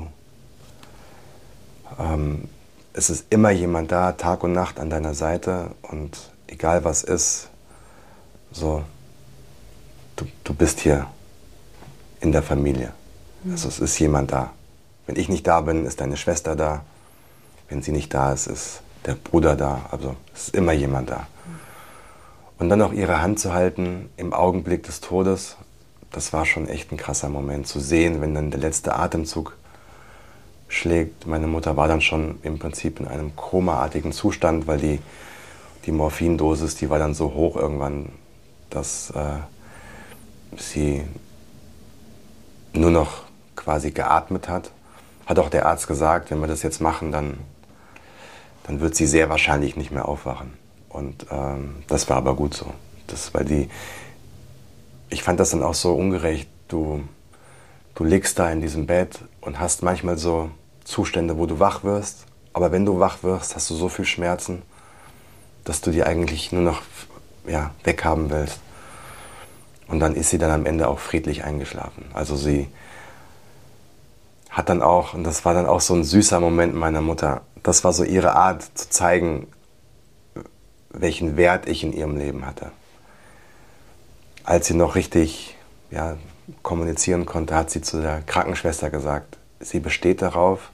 ähm, es ist immer jemand da, Tag und Nacht an deiner Seite und egal was ist, so, du, du bist hier in der Familie. Mhm. Also es ist jemand da. Wenn ich nicht da bin, ist deine Schwester da. Wenn sie nicht da ist, ist der Bruder da. Also es ist immer jemand da. Mhm. Und dann auch ihre Hand zu halten im Augenblick des Todes, das war schon echt ein krasser Moment. Zu sehen, wenn dann der letzte Atemzug schlägt. Meine Mutter war dann schon im Prinzip in einem komaartigen Zustand, weil die, die Morphindosis, die war dann so hoch irgendwann, dass äh, sie nur noch quasi geatmet hat. Hat auch der Arzt gesagt, wenn wir das jetzt machen, dann, dann wird sie sehr wahrscheinlich nicht mehr aufwachen. Und ähm, das war aber gut so. Das, weil die, ich fand das dann auch so ungerecht. Du, du liegst da in diesem Bett und hast manchmal so Zustände, wo du wach wirst. Aber wenn du wach wirst, hast du so viel Schmerzen, dass du die eigentlich nur noch ja, weghaben willst. Und dann ist sie dann am Ende auch friedlich eingeschlafen. Also sie hat dann auch, und das war dann auch so ein süßer Moment meiner Mutter, das war so ihre Art zu zeigen, welchen Wert ich in ihrem Leben hatte. Als sie noch richtig ja, kommunizieren konnte, hat sie zu der Krankenschwester gesagt, sie besteht darauf,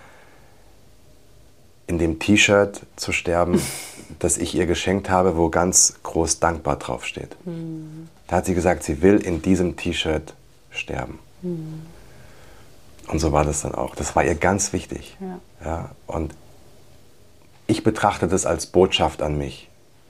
in dem T-Shirt zu sterben, das ich ihr geschenkt habe, wo ganz groß dankbar draufsteht. Mhm. Da hat sie gesagt, sie will in diesem T-Shirt sterben. Mhm. Und so war das dann auch. Das war ihr ganz wichtig. Ja. Ja, und ich betrachte das als Botschaft an mich.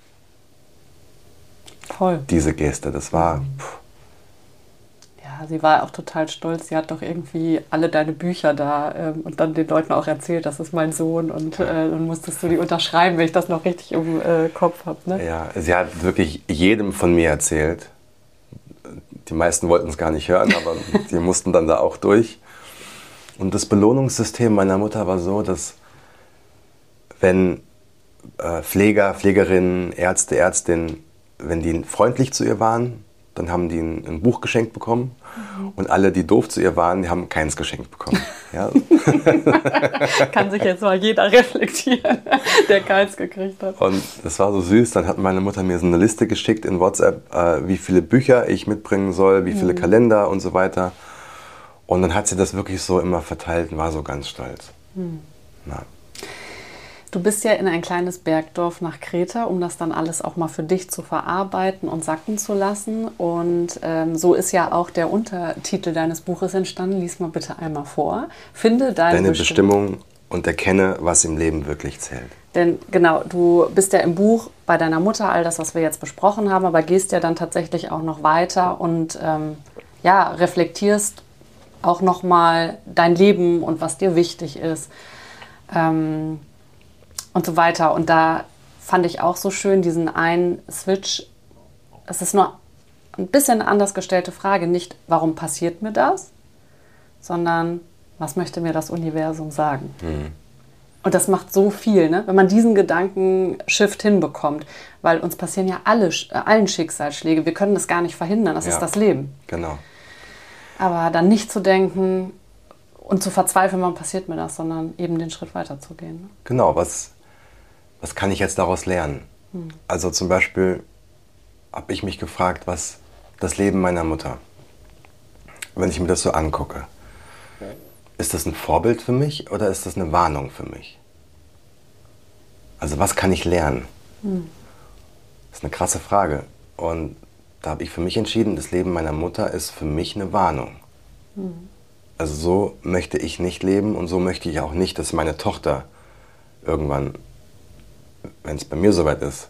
Voll. Diese Geste, das war... Pff. Ja, sie war auch total stolz. Sie hat doch irgendwie alle deine Bücher da ähm, und dann den Leuten auch erzählt, das ist mein Sohn und äh, dann musstest du die unterschreiben, wenn ich das noch richtig im äh, Kopf habe. Ne? Ja, sie hat wirklich jedem von mir erzählt. Die meisten wollten es gar nicht hören, aber die mussten dann da auch durch. Und das Belohnungssystem meiner Mutter war so, dass wenn, äh, Pfleger, Pflegerinnen, Ärzte, Ärztinnen, wenn die freundlich zu ihr waren, dann haben die ein, ein Buch geschenkt bekommen. Mhm. Und alle, die doof zu ihr waren, die haben keins geschenkt bekommen. Ja. Kann sich jetzt mal jeder reflektieren, der keins gekriegt hat. Und das war so süß. Dann hat meine Mutter mir so eine Liste geschickt in WhatsApp, äh, wie viele Bücher ich mitbringen soll, wie viele mhm. Kalender und so weiter. Und dann hat sie das wirklich so immer verteilt und war so ganz stolz. Mhm. Na. Du bist ja in ein kleines Bergdorf nach Kreta, um das dann alles auch mal für dich zu verarbeiten und sacken zu lassen. Und ähm, so ist ja auch der Untertitel deines Buches entstanden. Lies mal bitte einmal vor. Finde deine, deine Bestimmung. Bestimmung und erkenne, was im Leben wirklich zählt. Denn genau, du bist ja im Buch bei deiner Mutter, all das, was wir jetzt besprochen haben, aber gehst ja dann tatsächlich auch noch weiter und ähm, ja, reflektierst auch nochmal dein Leben und was dir wichtig ist. Ähm, Und so weiter. Und da fand ich auch so schön diesen einen Switch. Es ist nur ein bisschen eine anders gestellte Frage. Nicht, warum passiert mir das, sondern was möchte mir das Universum sagen? Mhm. Und das macht so viel, ne? Wenn man diesen Gedankenshift hinbekommt. Weil uns passieren ja alle, allen Schicksalsschläge. Wir können das gar nicht verhindern. Das ja, ist das Leben. Genau. Aber dann nicht zu denken und zu verzweifeln, warum passiert mir das, sondern eben den Schritt weiter zu gehen. Ne? Genau, was... Was kann ich jetzt daraus lernen? Hm. Also zum Beispiel habe ich mich gefragt, was das Leben meiner Mutter, wenn ich mir das so angucke, ist das ein Vorbild für mich oder ist das eine Warnung für mich? Also was kann ich lernen? Hm. Das ist eine krasse Frage. Und da habe ich für mich entschieden, das Leben meiner Mutter ist für mich eine Warnung. Hm. Also so möchte ich nicht leben und so möchte ich auch nicht, dass meine Tochter irgendwann, wenn es bei mir soweit ist,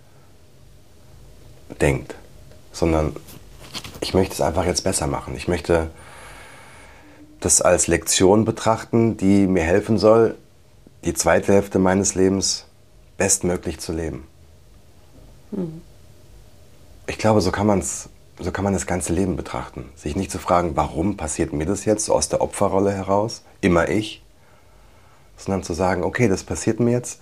denkt. Sondern ich möchte es einfach jetzt besser machen. Ich möchte das als Lektion betrachten, die mir helfen soll, die zweite Hälfte meines Lebens bestmöglich zu leben. Mhm. Ich glaube, so kann man's, so kann man das ganze Leben betrachten. Sich nicht zu fragen, warum passiert mir das jetzt, so aus der Opferrolle heraus, immer ich, sondern zu sagen, okay, das passiert mir jetzt.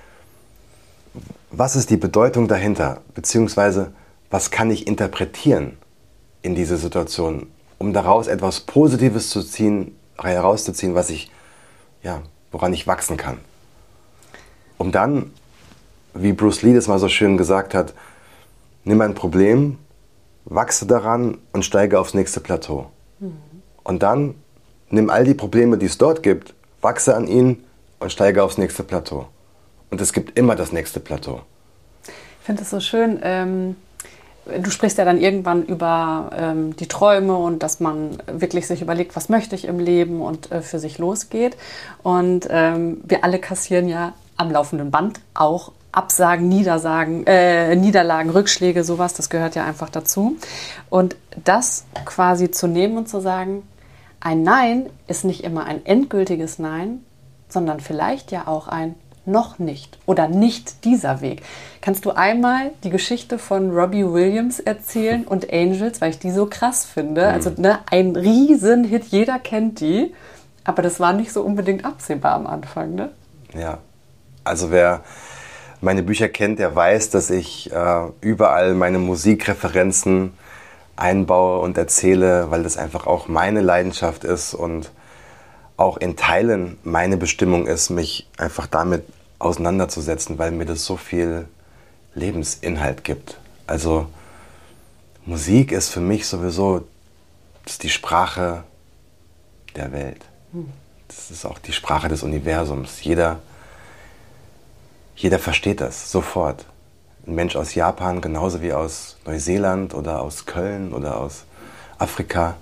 Was ist die Bedeutung dahinter? Beziehungsweise, was kann ich interpretieren in diese Situation, um daraus etwas Positives zu ziehen, herauszuziehen, was ich, ja, woran ich wachsen kann. Um dann, wie Bruce Lee das mal so schön gesagt hat, nimm ein Problem, wachse daran und steige aufs nächste Plateau. Mhm. Und dann nimm all die Probleme, die es dort gibt, wachse an ihnen und steige aufs nächste Plateau. Und es gibt immer das nächste Plateau. Ich finde es so schön, ähm, du sprichst ja dann irgendwann über ähm, die Träume und dass man wirklich sich überlegt, was möchte ich im Leben und äh, für sich losgeht. Und ähm, wir alle kassieren ja am laufenden Band auch Absagen, Niedersagen, äh, Niederlagen, Rückschläge, sowas, das gehört ja einfach dazu. Und das quasi zu nehmen und zu sagen, ein Nein ist nicht immer ein endgültiges Nein, sondern vielleicht ja auch ein noch nicht oder nicht dieser Weg. Kannst du einmal die Geschichte von Robbie Williams erzählen und Angels, weil ich die so krass finde. Mhm. Also ne, ein Riesenhit, jeder kennt die, aber das war nicht so unbedingt absehbar am Anfang, ne? Ja, also wer meine Bücher kennt, der weiß, dass ich äh, überall meine Musikreferenzen einbaue und erzähle, weil das einfach auch meine Leidenschaft ist und auch in Teilen meine Bestimmung ist, mich einfach damit auseinanderzusetzen, weil mir das so viel Lebensinhalt gibt. Also Musik ist für mich sowieso, das ist die Sprache der Welt. Das ist auch die Sprache des Universums. Jeder, jeder versteht das sofort. Ein Mensch aus Japan genauso wie aus Neuseeland oder aus Köln oder aus Afrika.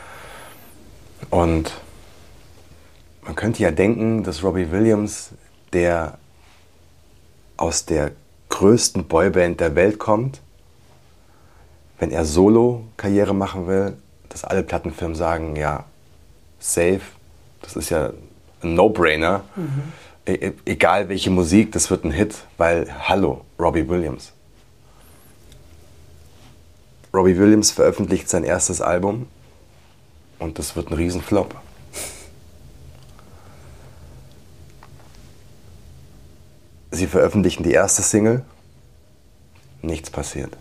Und man könnte ja denken, dass Robbie Williams, der aus der größten Boyband der Welt kommt, wenn er Solo-Karriere machen will, dass alle Plattenfirmen sagen, ja, safe, das ist ja ein No-Brainer. Mhm. E- egal welche Musik, das wird ein Hit, weil, hallo, Robbie Williams. Robbie Williams veröffentlicht sein erstes Album und das wird ein Sie veröffentlichen die erste Single, nichts passiert.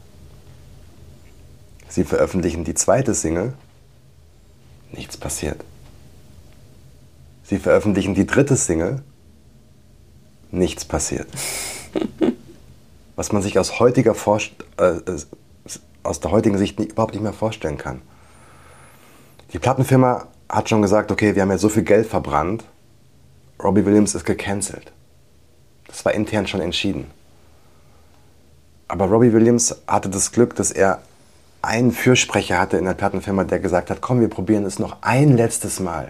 Sie veröffentlichen die zweite Single, nichts passiert. Sie veröffentlichen die dritte Single, nichts passiert. Was man sich aus heutiger Vorst- äh, aus der heutigen Sicht nie, überhaupt nicht mehr vorstellen kann. Die Plattenfirma hat schon gesagt, okay, wir haben ja so viel Geld verbrannt, Robbie Williams ist gecancelt. Das war intern schon entschieden. Aber Robbie Williams hatte das Glück, dass er einen Fürsprecher hatte in der Plattenfirma, der gesagt hat, komm, wir probieren es noch ein letztes Mal.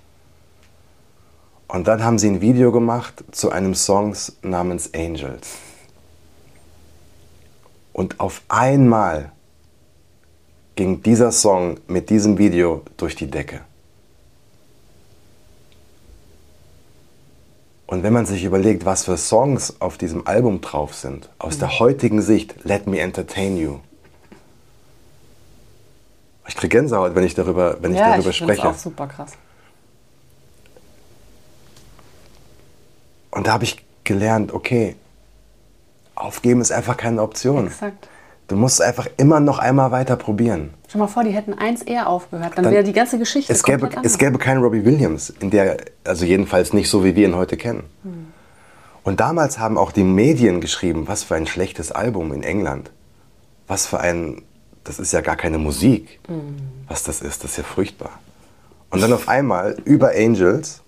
Und dann haben sie ein Video gemacht zu einem Song namens Angels. Und auf einmal ging dieser Song mit diesem Video durch die Decke. Und wenn man sich überlegt, was für Songs auf diesem Album drauf sind, aus der heutigen Sicht, Let Me Entertain You. Ich kriege Gänsehaut, wenn ich darüber, wenn ich ja, darüber ich spreche. Das ist auch super krass. Und da habe ich gelernt, okay, aufgeben ist einfach keine Option. Exakt. Du musst einfach immer noch einmal weiter probieren. Stell mal vor, die hätten eins eher aufgehört, dann, Dann wäre die ganze Geschichte es gäbe, komplett anders. es gäbe keinen Robbie Williams, in der, also jedenfalls nicht so, wie wir ihn heute kennen. Hm. Und damals haben auch die Medien geschrieben, was für ein schlechtes Album in England. Was für ein, das ist ja gar keine Musik. Hm. Was das ist, das ist ja furchtbar. Und dann auf einmal, über Angels,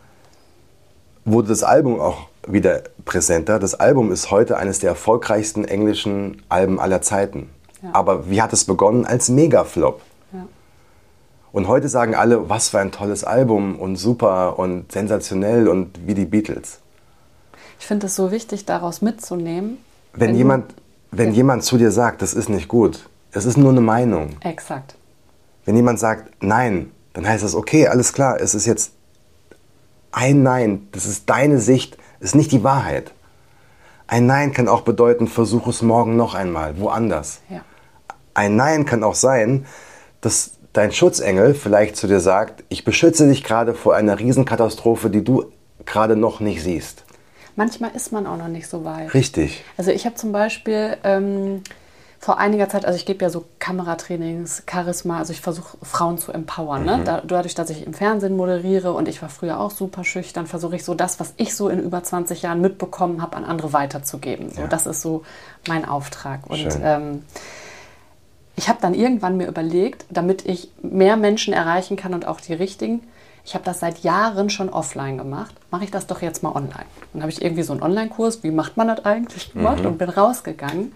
wurde das Album auch wieder präsenter. Das Album ist heute eines der erfolgreichsten englischen Alben aller Zeiten. Ja. Aber wie hat es begonnen? Als Megaflop. Ja. Und heute sagen alle, was für ein tolles Album und super und sensationell und wie die Beatles. Ich finde es so wichtig, daraus mitzunehmen. Wenn, wenn jemand, wenn ja. jemand zu dir sagt, das ist nicht gut, es ist nur eine Meinung. Exakt. Wenn jemand sagt, nein, dann heißt das, okay, alles klar, es ist jetzt ein Nein, das ist deine Sicht, ist nicht die Wahrheit. Ein Nein kann auch bedeuten, versuch es morgen noch einmal, woanders. Ja. Ein Nein kann auch sein, dass dein Schutzengel vielleicht zu dir sagt, ich beschütze dich gerade vor einer Riesenkatastrophe, die du gerade noch nicht siehst. Manchmal ist man auch noch nicht so weit. Richtig. Also ich habe zum Beispiel ähm, vor einiger Zeit, also ich gebe ja so Kameratrainings, Charisma, also ich versuche Frauen zu empowern. Mhm. Ne? Da, dadurch, dass ich im Fernsehen moderiere und ich war früher auch super schüchtern, versuche ich so das, was ich so in über zwanzig Jahren mitbekommen habe, an andere weiterzugeben. So, ja. Das ist so mein Auftrag. Und ähm, ich habe dann irgendwann mir überlegt, damit ich mehr Menschen erreichen kann und auch die richtigen, ich habe das seit Jahren schon offline gemacht, mache ich das doch jetzt mal online. Dann habe ich irgendwie so einen Online-Kurs, wie macht man das eigentlich, gemacht mhm. und bin rausgegangen.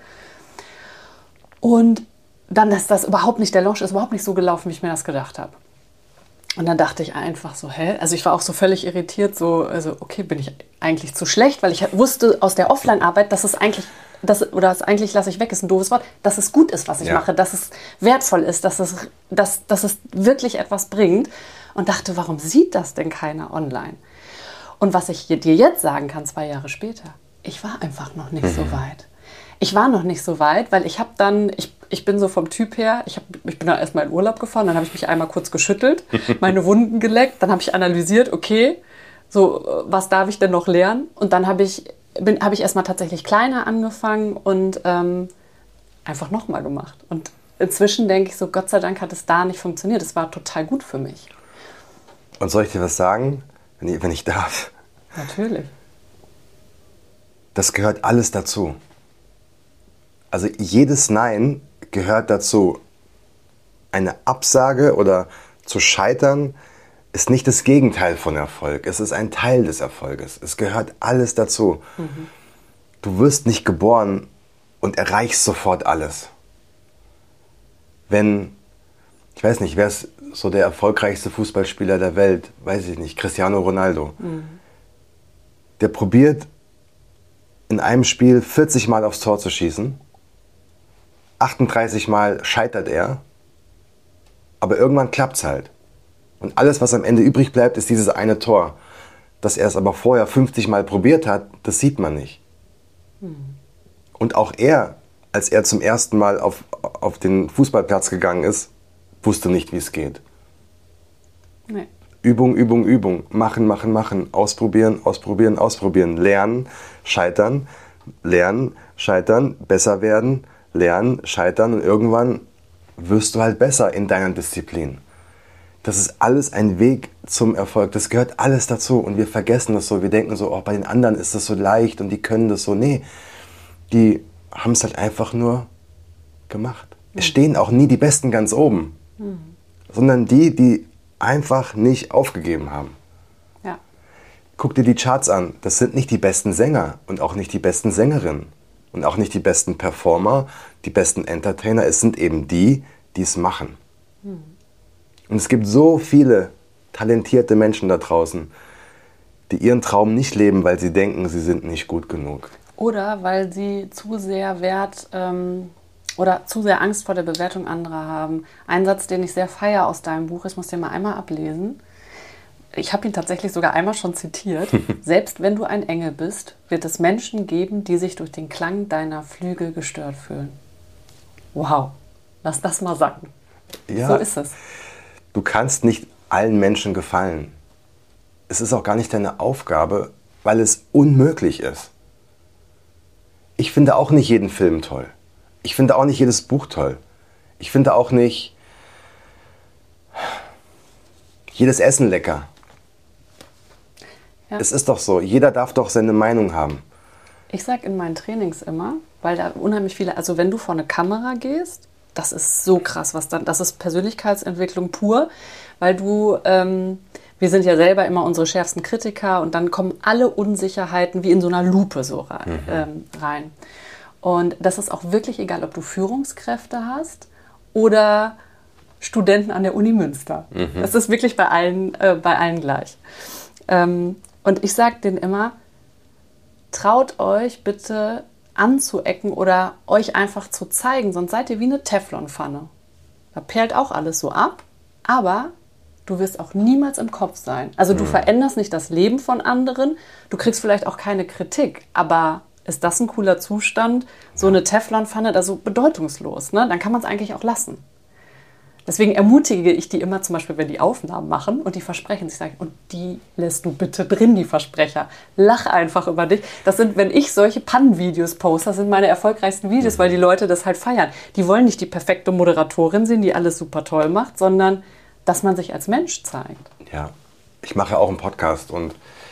Und dann, dass das überhaupt nicht, der Launch ist überhaupt nicht so gelaufen, wie ich mir das gedacht habe. Und dann dachte ich einfach so, hä? Also ich war auch so völlig irritiert, so, also okay, bin ich eigentlich zu schlecht, weil ich wusste aus der Offline-Arbeit, dass es eigentlich, dass, oder das eigentlich lasse ich weg, ist ein doofes Wort, dass es gut ist, was ich ja. mache, dass es wertvoll ist, dass es, dass, dass es wirklich etwas bringt. Und dachte, warum sieht das denn keiner online? Und was ich dir jetzt sagen kann, zwei Jahre später, ich war einfach noch nicht mhm. so weit. Ich war noch nicht so weit, weil ich habe dann, ich, ich bin so vom Typ her, ich, hab, ich bin da erstmal in Urlaub gefahren, dann habe ich mich einmal kurz geschüttelt, meine Wunden geleckt, dann habe ich analysiert, okay, so was darf ich denn noch lernen? Und dann habe ich, bin, hab ich erstmal tatsächlich kleiner angefangen und ähm, einfach nochmal gemacht. Und inzwischen denke ich so, Gott sei Dank hat es da nicht funktioniert, es war total gut für mich. Und soll ich dir was sagen, wenn ich, wenn ich darf? Natürlich. Das gehört alles dazu. Also jedes Nein gehört dazu. Eine Absage oder zu scheitern ist nicht das Gegenteil von Erfolg. Es ist ein Teil des Erfolges. Es gehört alles dazu. Mhm. Du wirst nicht geboren und erreichst sofort alles. Wenn, ich weiß nicht, wer ist so der erfolgreichste Fußballspieler der Welt? Weiß ich nicht, Cristiano Ronaldo. Mhm. Der probiert in einem Spiel vierzig Mal aufs Tor zu schießen. achtunddreißig Mal scheitert er, aber irgendwann klappt es halt. Und alles, was am Ende übrig bleibt, ist dieses eine Tor. Dass er es aber vorher fünfzig Mal probiert hat, das sieht man nicht. Hm. Und auch er, als er zum ersten Mal auf, auf den Fußballplatz gegangen ist, wusste nicht, wie es geht. Nee. Übung, Übung, Übung. Machen, machen, machen. Ausprobieren, ausprobieren, ausprobieren. Lernen, scheitern, lernen, scheitern, besser werden, lernen, scheitern und irgendwann wirst du halt besser in deiner Disziplin. Das ist alles ein Weg zum Erfolg. Das gehört alles dazu und wir vergessen das so. Wir denken so, oh, bei den anderen ist das so leicht und die können das so. Nee, die haben es halt einfach nur gemacht. Mhm. Es stehen auch nie die Besten ganz oben, mhm. sondern die, die einfach nicht aufgegeben haben. Ja. Guck dir die Charts an. Das sind nicht die besten Sänger und auch nicht die besten Sängerinnen und auch nicht die besten Performer, die besten Entertainer. Es sind eben die, die es machen. Mhm. Und es gibt so viele talentierte Menschen da draußen, die ihren Traum nicht leben, weil sie denken, sie sind nicht gut genug. Oder weil sie zu sehr Wert ähm, oder zu sehr Angst vor der Bewertung anderer haben. Ein Satz, den ich sehr feiere aus deinem Buch, ich muss den mal einmal ablesen. Ich habe ihn tatsächlich sogar einmal schon zitiert. Selbst wenn du ein Engel bist, wird es Menschen geben, die sich durch den Klang deiner Flügel gestört fühlen. Wow, lass das mal sacken. Ja. So ist es. Du kannst nicht allen Menschen gefallen. Es ist auch gar nicht deine Aufgabe, weil es unmöglich ist. Ich finde auch nicht jeden Film toll. Ich finde auch nicht jedes Buch toll. Ich finde auch nicht jedes Essen lecker. Ja. Es ist doch so, jeder darf doch seine Meinung haben. Ich sage in meinen Trainings immer, weil da unheimlich viele, also wenn du vor eine Kamera gehst, das ist so krass, was dann, das ist Persönlichkeitsentwicklung pur, weil du, ähm, wir sind ja selber immer unsere schärfsten Kritiker und dann kommen alle Unsicherheiten wie in so einer Lupe so rein. Mhm. Ähm, rein. Und das ist auch wirklich egal, ob du Führungskräfte hast oder Studenten an der Uni Münster. Mhm. Das ist wirklich bei allen, äh, bei allen gleich. Ähm, und ich sage denen immer, traut euch bitte anzuecken oder euch einfach zu zeigen, sonst seid ihr wie eine Teflonpfanne. Da perlt auch alles so ab, aber du wirst auch niemals im Kopf sein. Also du mhm. veränderst nicht das Leben von anderen, du kriegst vielleicht auch keine Kritik, aber ist das ein cooler Zustand? So eine Teflonpfanne, das ist so bedeutungslos, ne? Dann kann man es eigentlich auch lassen. Deswegen ermutige ich die immer, zum Beispiel, wenn die Aufnahmen machen und die versprechen sich, und die lässt du bitte drin, die Versprecher. Lach einfach über dich. Das sind, wenn ich solche Pannenvideos poste, das sind meine erfolgreichsten Videos, mhm. weil die Leute das halt feiern. Die wollen nicht die perfekte Moderatorin sehen, die alles super toll macht, sondern dass man sich als Mensch zeigt. Ja, ich mache ja auch einen Podcast und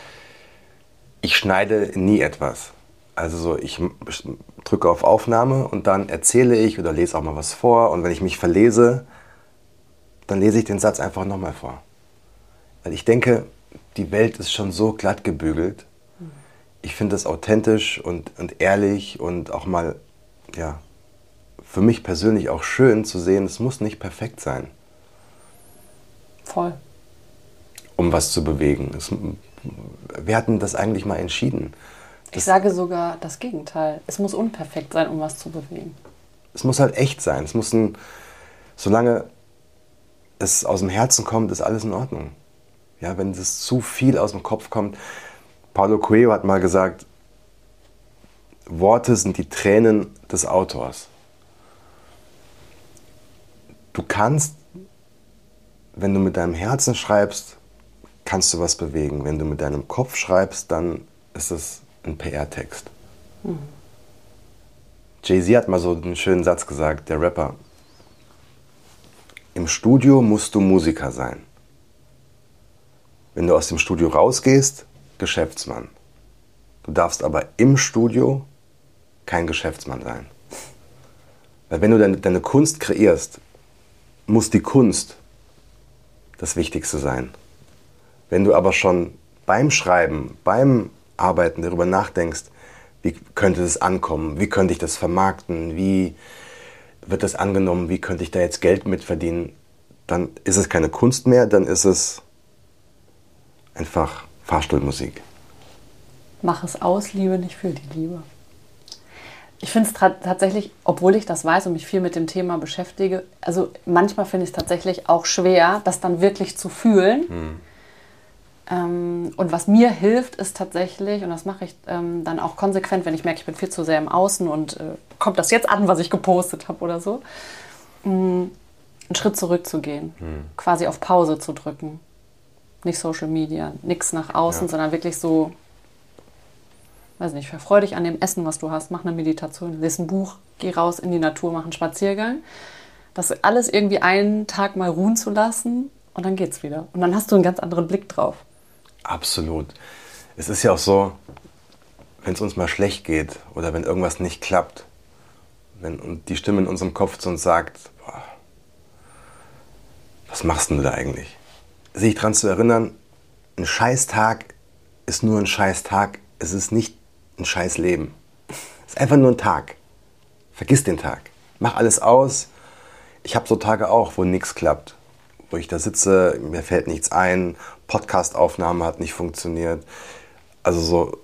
ich schneide nie etwas. Also so, ich drücke auf Aufnahme und dann erzähle ich oder lese auch mal was vor. Und wenn ich mich verlese, dann lese ich den Satz einfach nochmal vor. Weil ich denke, die Welt ist schon so glatt gebügelt. Ich finde das authentisch und, und ehrlich und auch mal, ja, für mich persönlich auch schön zu sehen, es muss nicht perfekt sein. Voll. Um was zu bewegen. Es, wir hatten das eigentlich mal entschieden. Ich sage sogar das Gegenteil. Es muss unperfekt sein, um was zu bewegen. Es muss halt echt sein. Es muss ein, solange es aus dem Herzen kommt, ist alles in Ordnung. Ja, wenn es zu viel aus dem Kopf kommt. Paulo Coelho hat mal gesagt, Worte sind die Tränen des Autors. Du kannst, wenn du mit deinem Herzen schreibst, kannst du was bewegen. Wenn du mit deinem Kopf schreibst, dann ist es ein P R-Text. Mhm. Jay-Z hat mal so einen schönen Satz gesagt, der Rapper. Im Studio musst du Musiker sein. Wenn du aus dem Studio rausgehst, Geschäftsmann. Du darfst aber im Studio kein Geschäftsmann sein. Weil wenn du deine, deine Kunst kreierst, muss die Kunst das Wichtigste sein. Wenn du aber schon beim Schreiben, beim Arbeiten darüber nachdenkst, wie könnte das ankommen, wie könnte ich das vermarkten, wie wird das angenommen, wie könnte ich da jetzt Geld mit verdienen, dann ist es keine Kunst mehr, dann ist es einfach Fahrstuhlmusik. Mach es aus, Liebe, nicht für die Liebe. Ich finde es tra- tatsächlich, obwohl ich das weiß und mich viel mit dem Thema beschäftige, also manchmal finde ich es tatsächlich auch schwer, das dann wirklich zu fühlen. Hm. Ähm, und was mir hilft, ist tatsächlich, und das mache ich ähm, dann auch konsequent, wenn ich merke, ich bin viel zu sehr im Außen und äh, kommt das jetzt an, was ich gepostet habe oder so, mh, einen Schritt zurückzugehen, hm. quasi auf Pause zu drücken. Nicht Social Media, nichts nach außen, Ja. sondern wirklich so, weiß nicht, verfreu dich an dem Essen, was du hast, mach eine Meditation, lies ein Buch, geh raus in die Natur, mach einen Spaziergang. Das alles irgendwie einen Tag mal ruhen zu lassen und dann geht's wieder. Und dann hast du einen ganz anderen Blick drauf. Absolut. Es ist ja auch so, wenn es uns mal schlecht geht oder wenn irgendwas nicht klappt, wenn und die Stimme in unserem Kopf zu uns sagt, boah, was machst denn du da eigentlich? Sich daran zu erinnern, ein Scheißtag ist nur ein Scheißtag, es ist nicht ein Scheißleben. Es ist einfach nur ein Tag. Vergiss den Tag. Mach alles aus. Ich habe so Tage auch, wo nichts klappt. Wo ich da sitze, mir fällt nichts ein, Podcast-Aufnahme hat nicht funktioniert. Also so,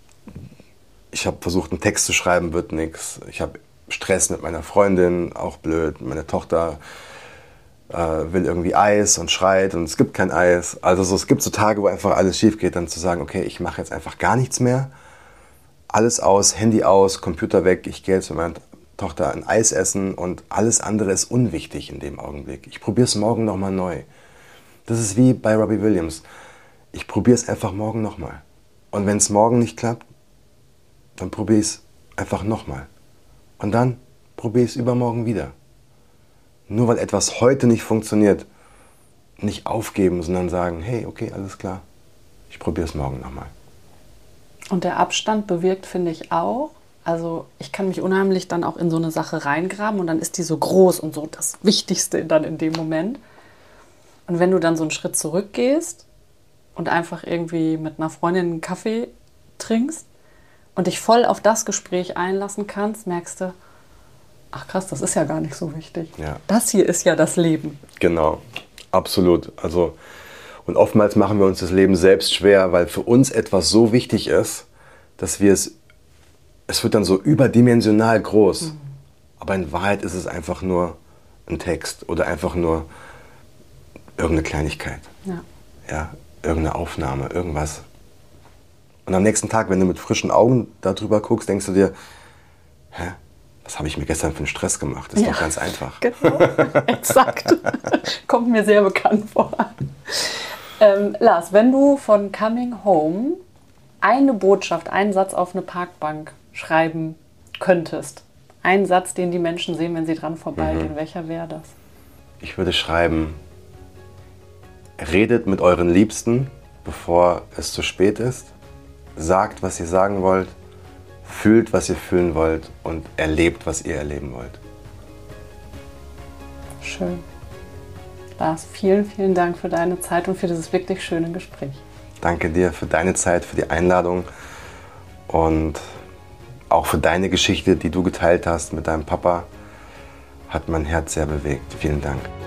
ich habe versucht, einen Text zu schreiben, wird nichts. Ich habe Stress mit meiner Freundin, auch blöd. Meine Tochter äh, will irgendwie Eis und schreit und es gibt kein Eis. Also so, es gibt so Tage, wo einfach alles schief geht, dann zu sagen, okay, ich mache jetzt einfach gar nichts mehr. Alles aus, Handy aus, Computer weg, ich gehe jetzt mit meiner Tochter ein Eis essen und alles andere ist unwichtig in dem Augenblick. Ich probiere es morgen nochmal neu. Das ist wie bei Robbie Williams. Ich probiere es einfach morgen nochmal. Und wenn es morgen nicht klappt, dann probiere ich es einfach nochmal. Und dann probiere ich es übermorgen wieder. Nur weil etwas heute nicht funktioniert, nicht aufgeben, sondern sagen, hey, okay, alles klar, ich probiere es morgen nochmal. Und der Abstand bewirkt, finde ich auch, also ich kann mich unheimlich dann auch in so eine Sache reingraben und dann ist die so groß und so das Wichtigste dann in dem Moment. Und wenn du dann so einen Schritt zurückgehst und einfach irgendwie mit einer Freundin einen Kaffee trinkst und dich voll auf das Gespräch einlassen kannst, merkst du, ach krass, das ist ja gar nicht so wichtig. Ja. Das hier ist ja das Leben. Genau, absolut. Also, und oftmals machen wir uns das Leben selbst schwer, weil für uns etwas so wichtig ist, dass wir es, es wird dann so überdimensional groß. Mhm. Aber in Wahrheit ist es einfach nur ein Text oder einfach nur irgendeine Kleinigkeit. Ja. Ja, irgendeine Aufnahme, irgendwas. Und am nächsten Tag, wenn du mit frischen Augen darüber guckst, denkst du dir, hä, was habe ich mir gestern für einen Stress gemacht? Das ist ja, doch ganz einfach. Genau, exakt. Kommt mir sehr bekannt vor. Ähm, Lars, wenn du von Coming Home eine Botschaft, einen Satz auf eine Parkbank schreiben könntest, einen Satz, den die Menschen sehen, wenn sie dran vorbeigehen, mhm. welcher wäre das? Ich würde schreiben, redet mit euren Liebsten, bevor es zu spät ist. Sagt, was ihr sagen wollt. Fühlt, was ihr fühlen wollt. Und erlebt, was ihr erleben wollt. Schön. Lars, vielen, vielen Dank für deine Zeit und für dieses wirklich schöne Gespräch. Danke dir für deine Zeit, für die Einladung und auch für deine Geschichte, die du geteilt hast mit deinem Papa. Hat mein Herz sehr bewegt. Vielen Dank.